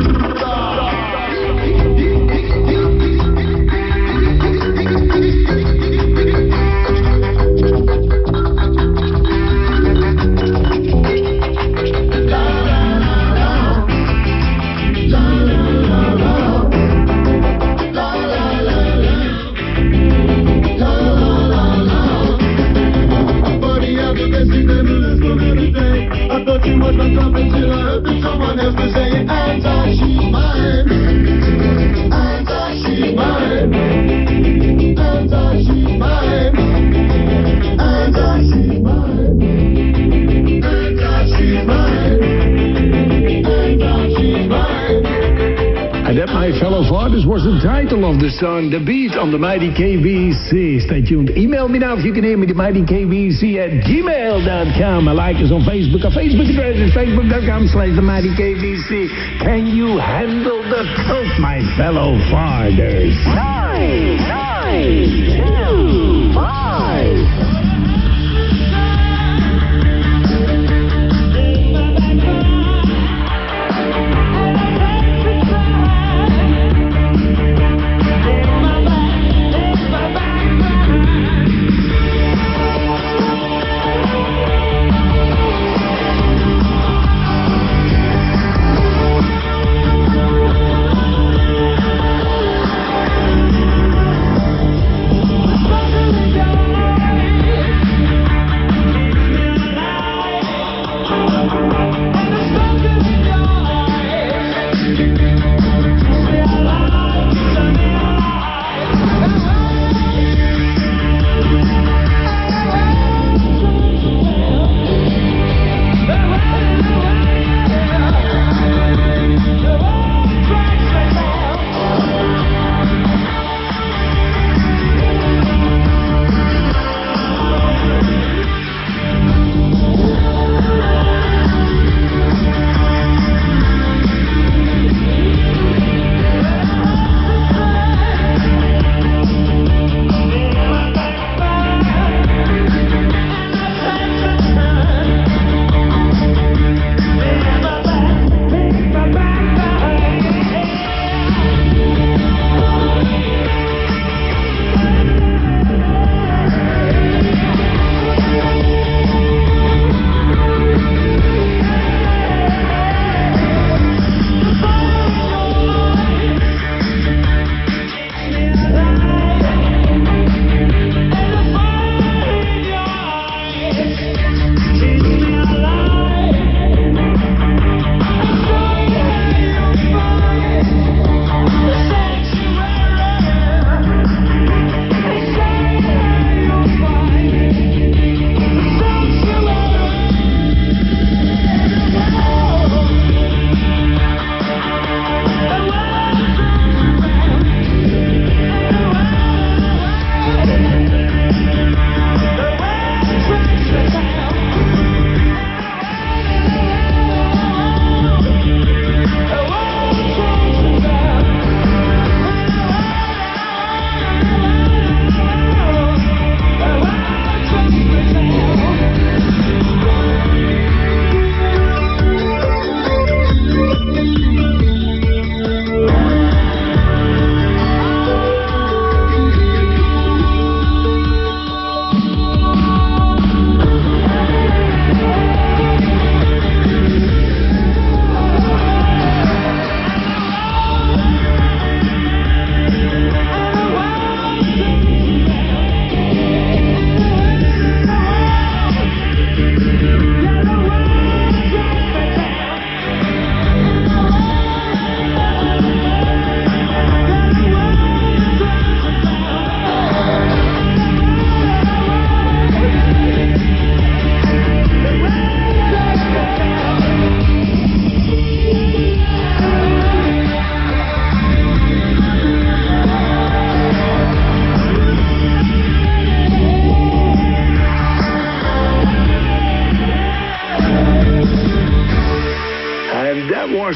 I thought she was my cup until I heard that someone else was saying I thought she's mine. I thought she's mine. I thought she's mine. I thought she's mine. I thought she's mine. I thought she's mine. And that, my fellow fathers, was the title of the song, The Beat on the Mighty KBC. Stay tuned. Email me now if you can hear me, the Mighty KBC at gmail.com. And like us on Facebook. Our Facebook address is facebook.com/the Mighty KBC. Can you handle the truth, my fellow fathers? 9, 2, 5. Smoking the gun.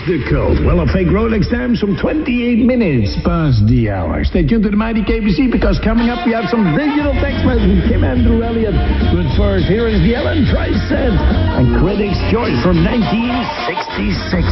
the code. Well, a fake Rolex time, some 28 minutes past the hour. Stay tuned to the mighty KBC, because coming up we have some digital text messages with Kim Andrew Elliott. But first, here is the Ellen Price set and Critics' Choice from 1966.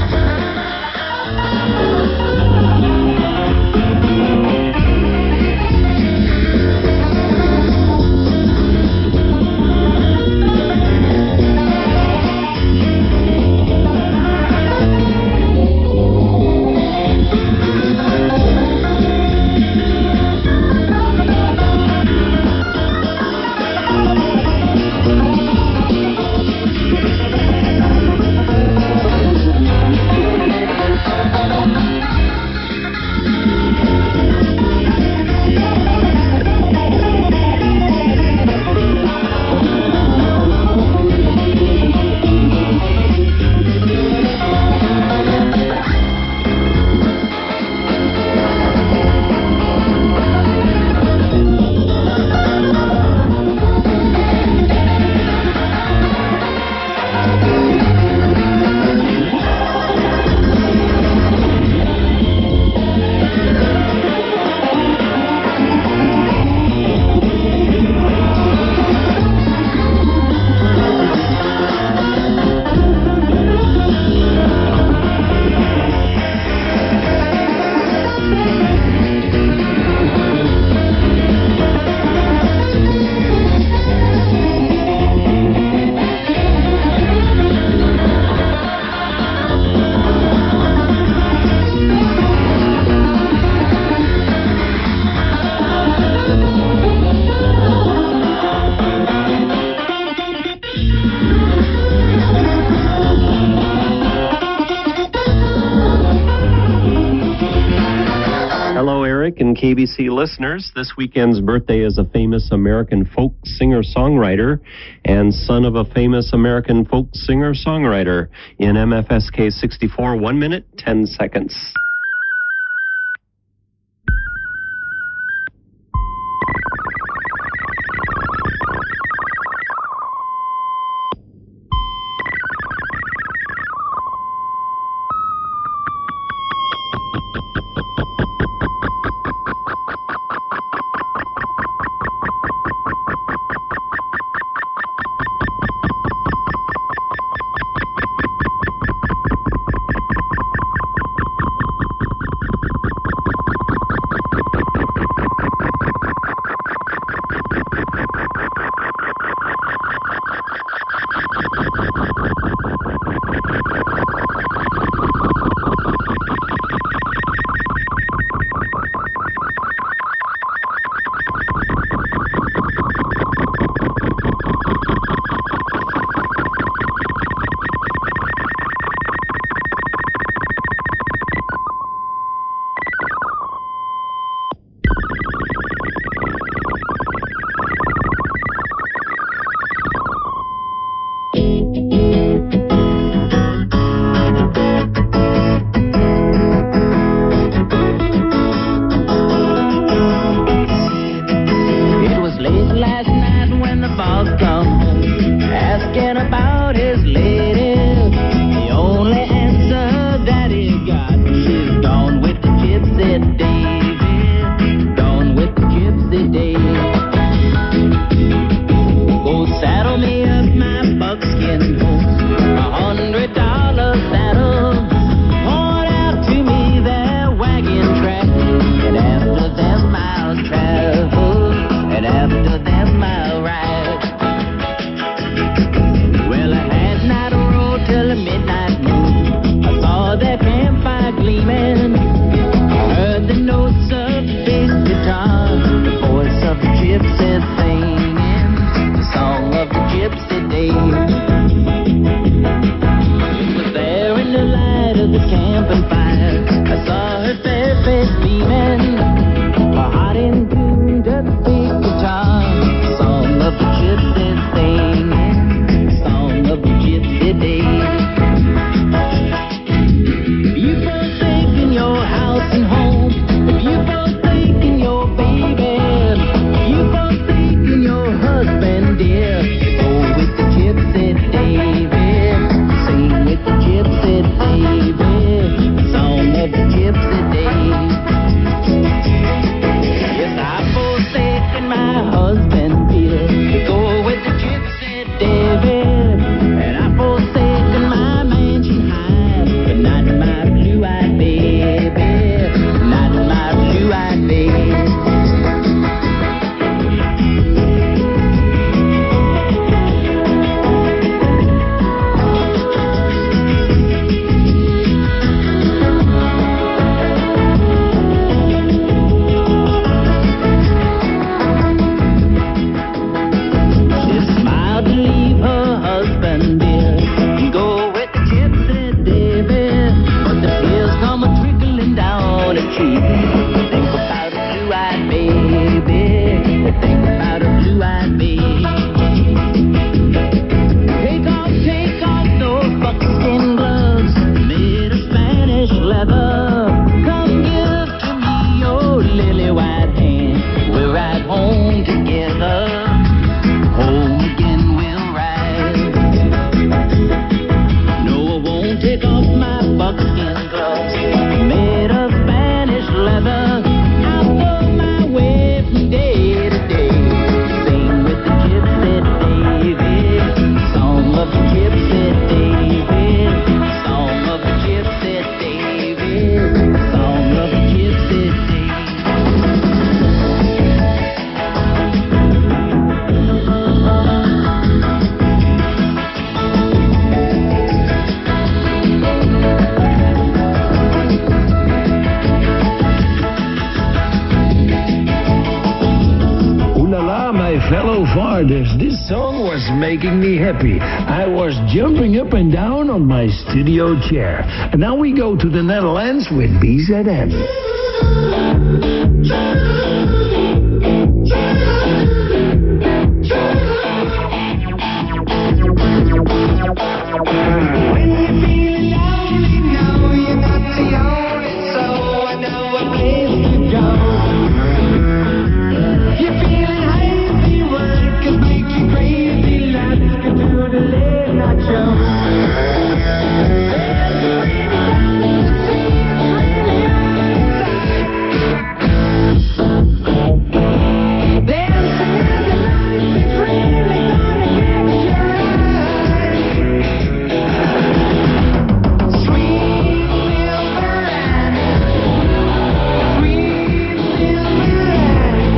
And KBC listeners, this weekend's birthday is a famous American folk singer-songwriter and son of a famous American folk singer-songwriter in MFSK 64, 1 minute, 10 seconds. Gypsy David, sing with the Gypsy David. weather. Come give to me your lily white hand. We'll ride home together. Home again we'll ride. No, I won't take off my buckskin gloves made of Spanish leather. I'll go my way from day to day. Sing with the Gypsy David, song of the Gypsy David, song of the Gypsy David, song of the Gypsy David. Fellow fathers, this song was making me happy. I was jumping up and down on my studio chair. And now we go to the Netherlands with BZN. When you're feeling lonely, no, you're not the only soul. I know a place to go. You're feeling hazy, work is making you crazy. Let's go to the late night show. There's a pretty girl to see, it's really outside. Dancing in the lights, it's really gonna get you right. Sweet silver lining, sweet silver lining.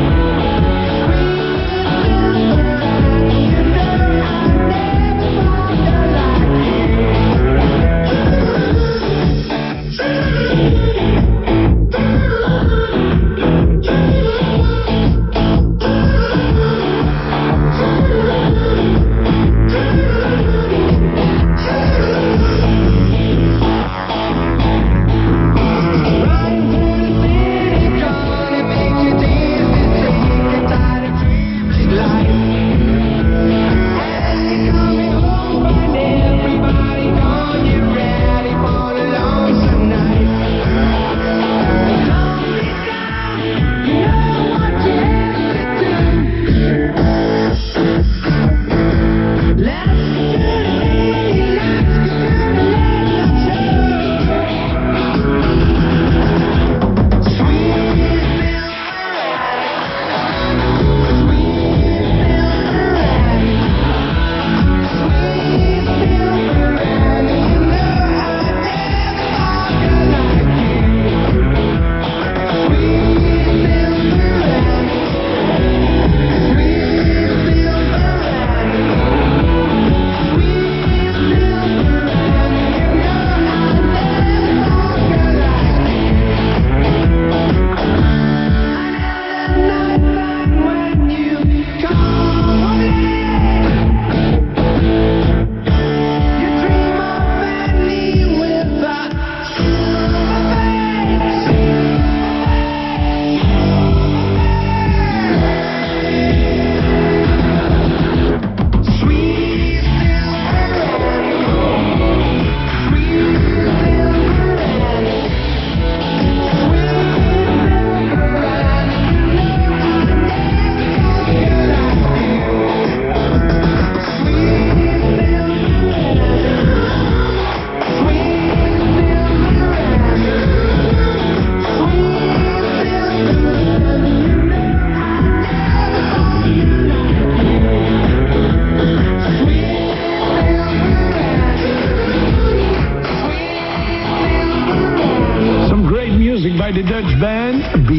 The Dutch band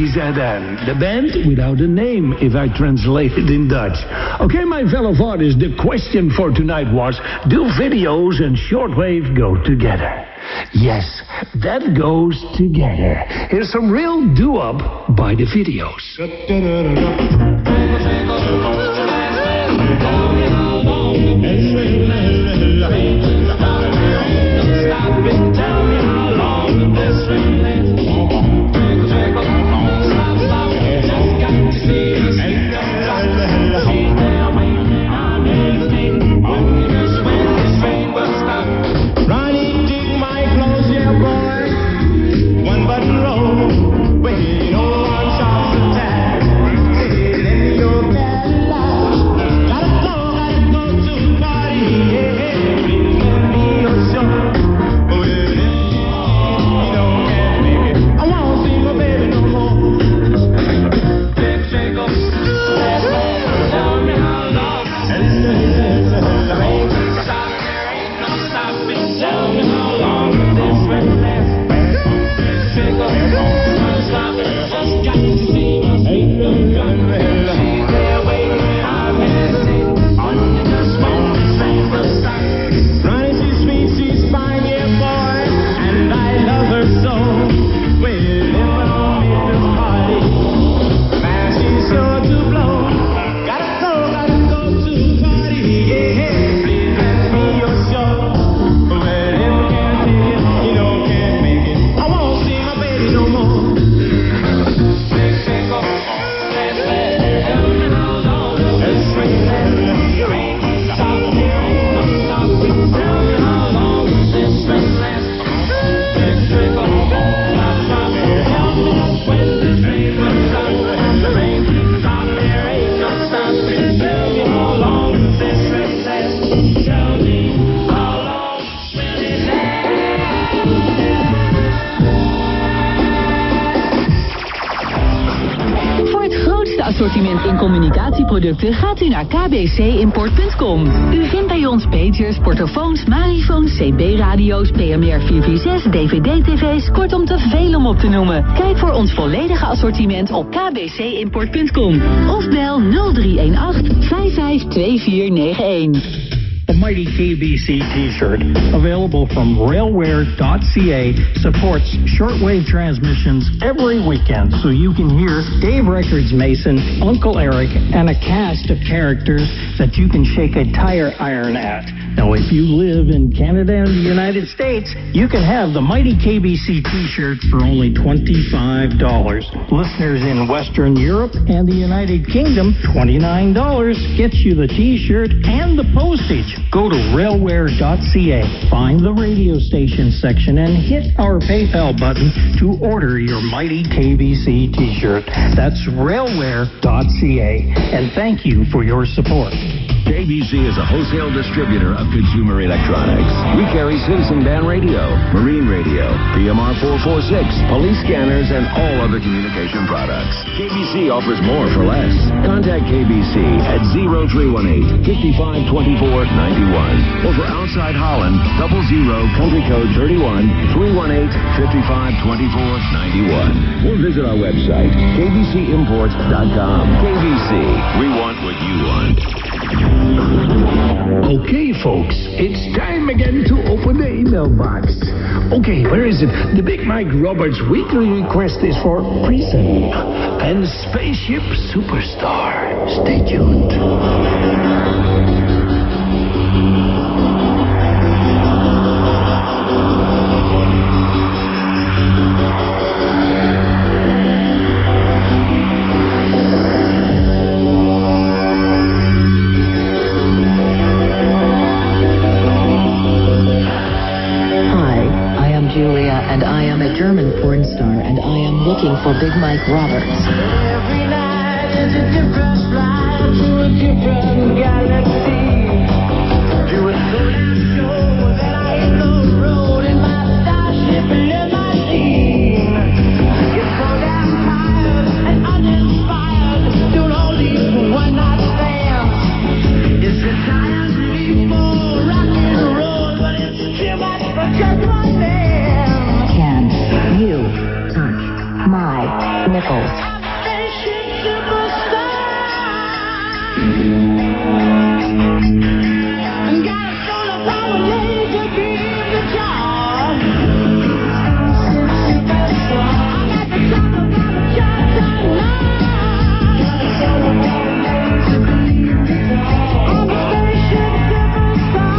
BZN. The band without a name, if I translate it in Dutch. Okay, my fellow fathers, the question for tonight was, do videos and shortwave go together? Yes, that goes together. Here's some real doo-wop by the videos. Ronnie, dig my clothes, yeah, boy. assortiment in communicatieproducten gaat u naar kbcimport.com. U vindt bij ons pagers, portofoons, marifoons, CB-radio's, PMR 446, DVD-tv's, kortom te veel om op te noemen. Kijk voor ons volledige assortiment op kbcimport.com of bel 0318 552491. The Mighty KBC t-shirt, available from railwear.ca, supports shortwave transmissions every weekend, so you can hear Dave Records Mason, Uncle Eric, and a cast of characters that you can shake a tire iron at. Now, if you live in Canada and the United States, you can have the Mighty KBC t-shirt for only $25. Listeners in Western Europe and the United Kingdom, $29 gets you the t-shirt and the postage. Go to railwear.ca, find the radio station section, and hit our PayPal button to order your Mighty KBC t-shirt. That's railwear.ca. And thank you for your support. KBC is a wholesale distributor of consumer electronics. We carry Citizen Band Radio, Marine Radio, PMR 446, police scanners, and all other communication products. KBC offers more for less. Contact KBC at 0318 5524 91. Or for outside Holland, 00 country code 31 318 5524 91. Or visit our website, kbcimports.com. KBC, we want what you want. Okay, folks, it's time again to open the email box. Okay, where is it? The Big Mike Roberts weekly request is for Prison and Spaceship Superstar. Stay tuned. And I am a German porn star, and I am looking for Big Mike Roberts. Every night is a different flight to a different galaxy. Do a sold-out show that I hit the road in my starship limousine. Get so damn tired and uninspired, doing all these one-night stands. It's a tired sleep for rock and roll, but it's too much for just one man. Can you touch my nipples? Spaceship superstar. Got a solar power laser beam to charge. I got the top of my charge tonight. Got a solar power laser beam to charge. I'm a spaceship superstar.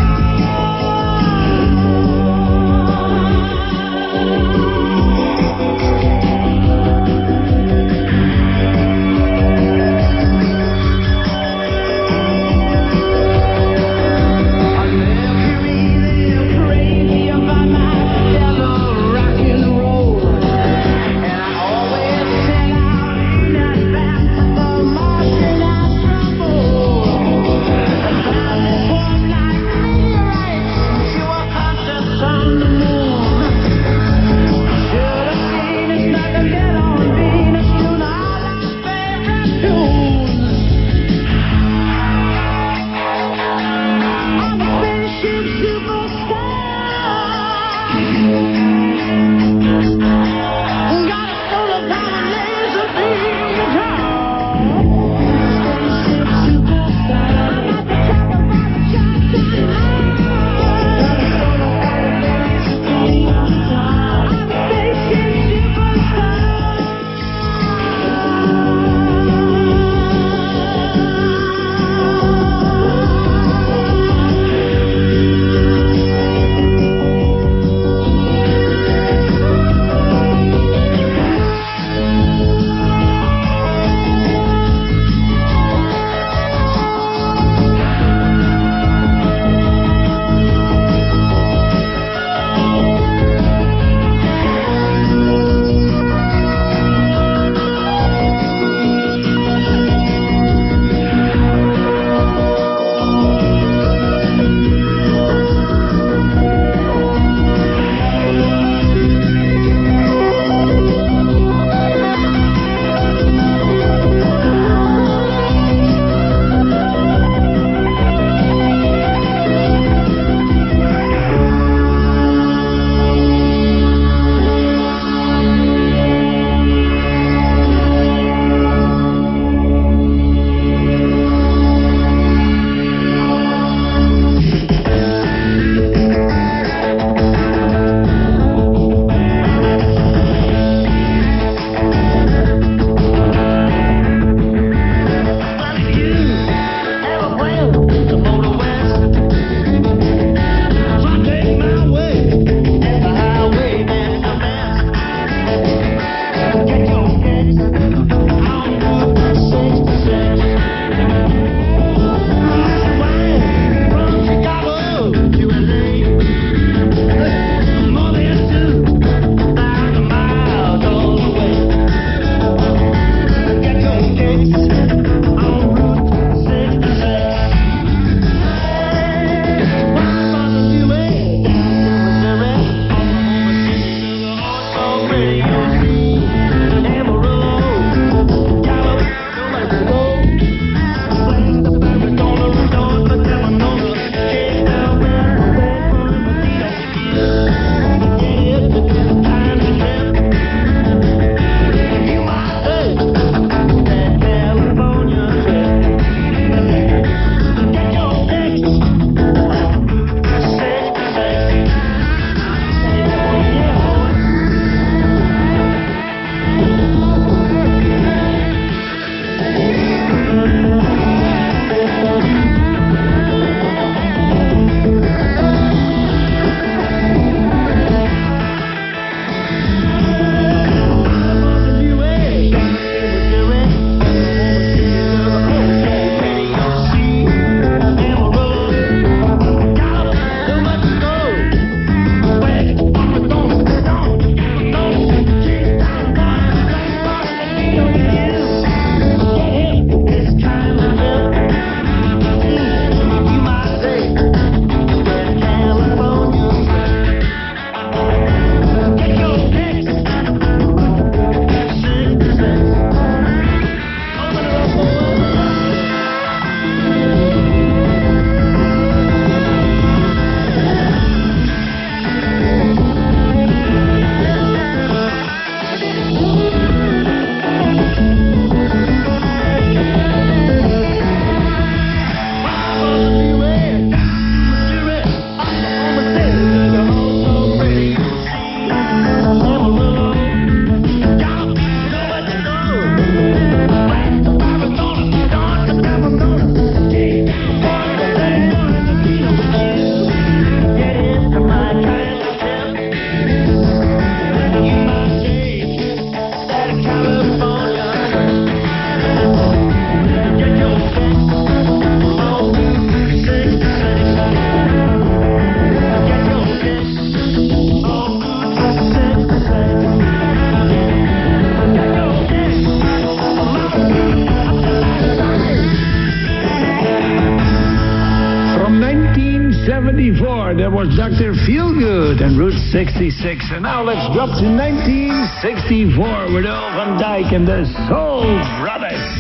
was Dr. Feelgood and Route 66. And now let's drop to 1964 with Earl Van Dyke and the Soul Brothers.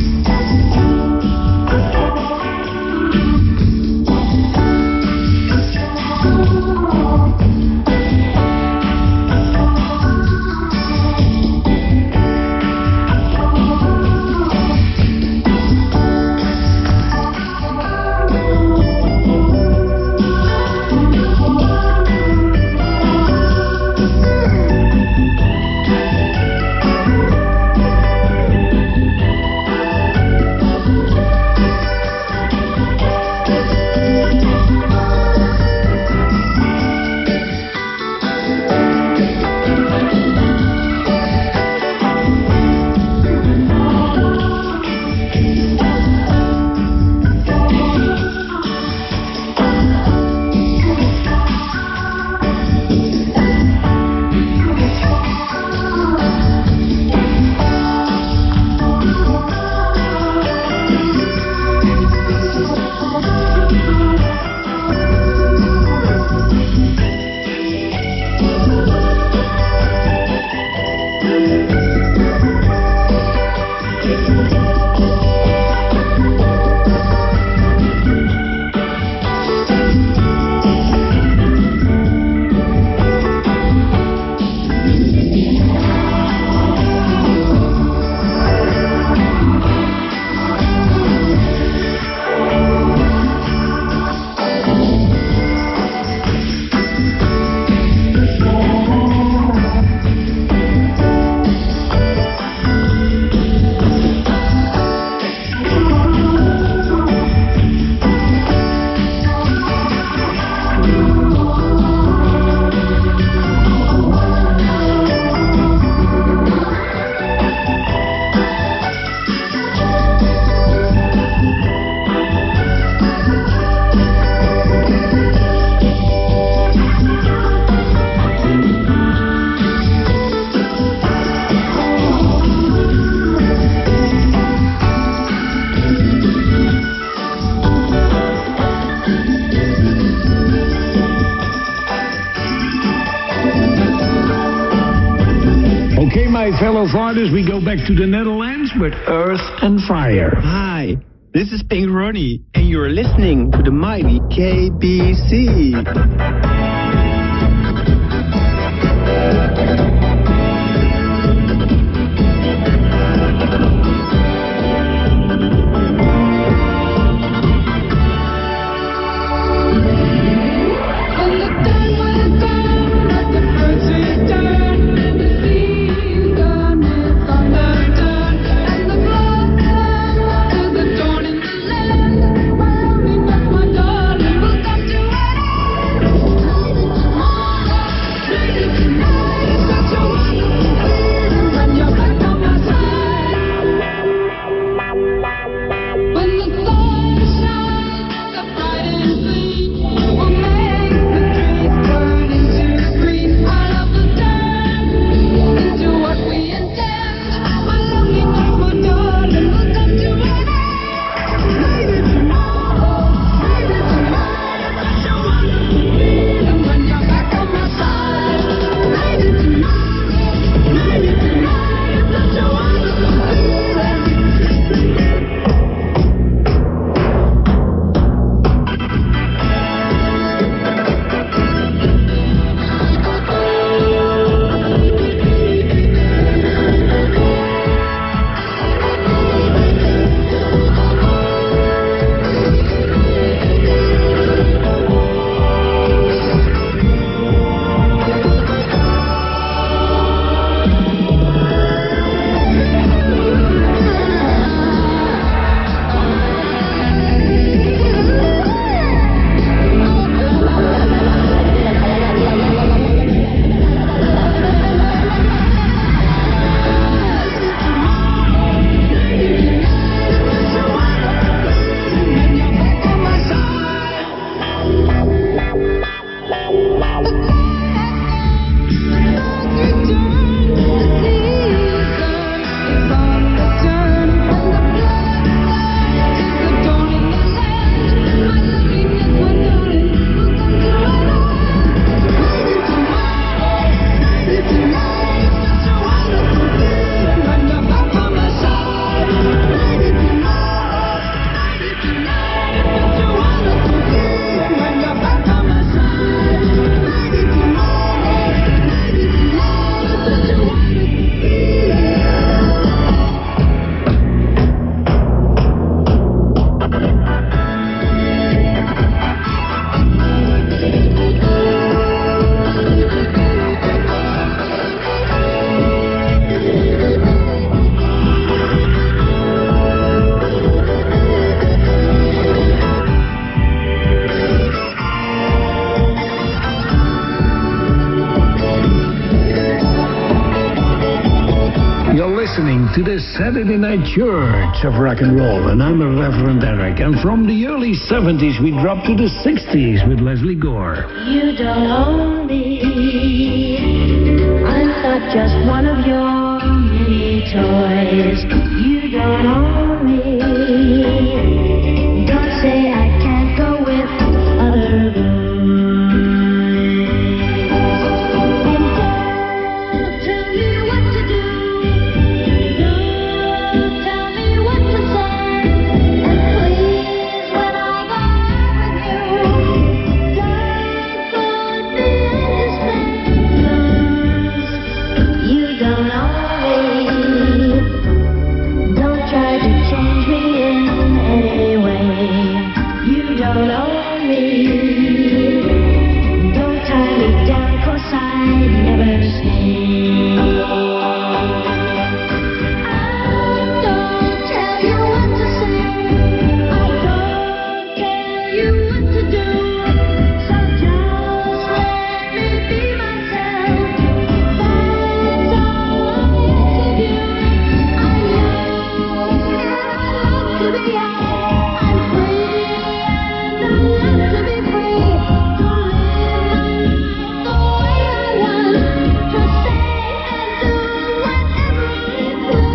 Okay, my fellow fathers, we go back to the Netherlands with Earth and Fire. Hi, this is Pink Ronnie, and you're listening to the mighty KBC. Darling, will come to an end. You're listening to the Saturday Night Church of Rock and Roll, and I'm the Reverend Eric. And from the early 70s, we dropped to the 60s with Leslie Gore. You don't own me. I'm not just one of your many toys. You don't own me. Don't say I can't go with other boys. And don't tell me what to do. Don't tell me what to say. And please, when I go out with you, don't put me under spell. You don't know me. Don't try to change me in any way. You don't know me. Don't tie me down, 'cause I never stay. Don't tell you what to say. I don't tell you what to do. So just let me be myself. That's all I ask of you. I'm young and I love to be young. I'm free and I love to be free. To live my life the way I want. To say and do whatever I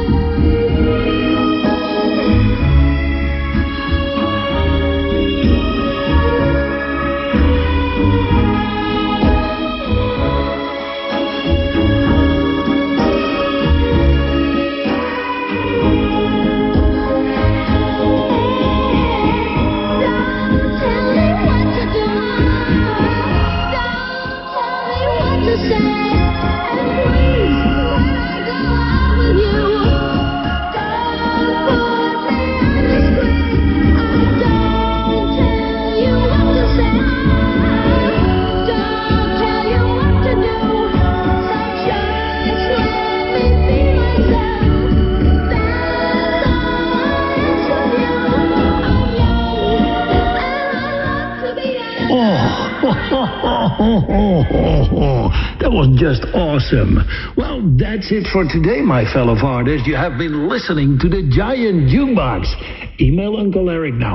Don't tell me what to do. Don't tell me what to say. And please, when I go out with you, don't put me under screen. I don't tell you what to say. Don't tell you what to do. So just let me be myself. That's all I ask of you. I'm young and I love to be young. Oh, that was just awesome. Well, that's it for today, my fellow artists. You have been listening to the Giant Jukebox. Email Uncle Eric now,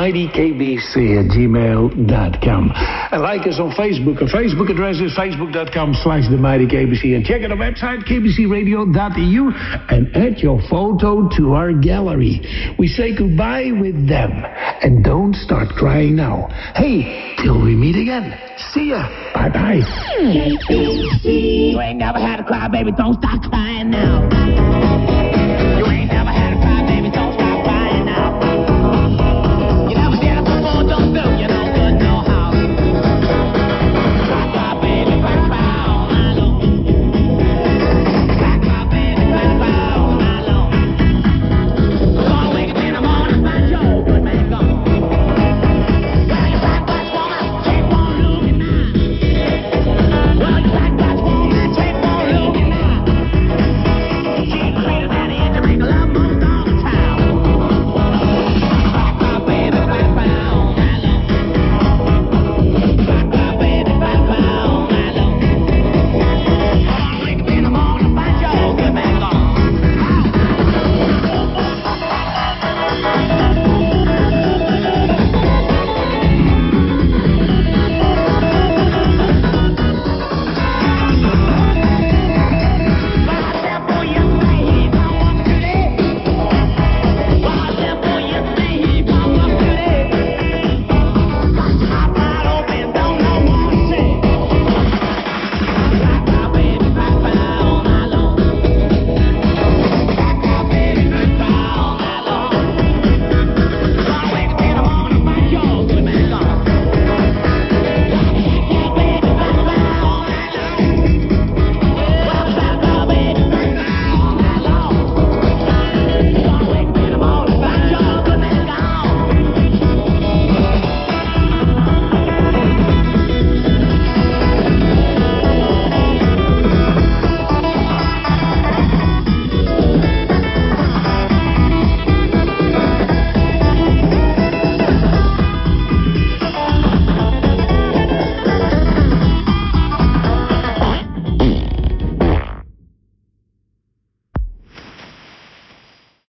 themightykbc@gmail.com. And like us on Facebook. Our Facebook address is facebook.com/themightykbc. And check out our website, kbcradio.eu, and add your photo to our gallery. We say goodbye with them. And don't start crying now. Hey, till we meet again. See ya. Bye-bye. You ain't never had a cry, baby, don't stop crying now. You ain't never had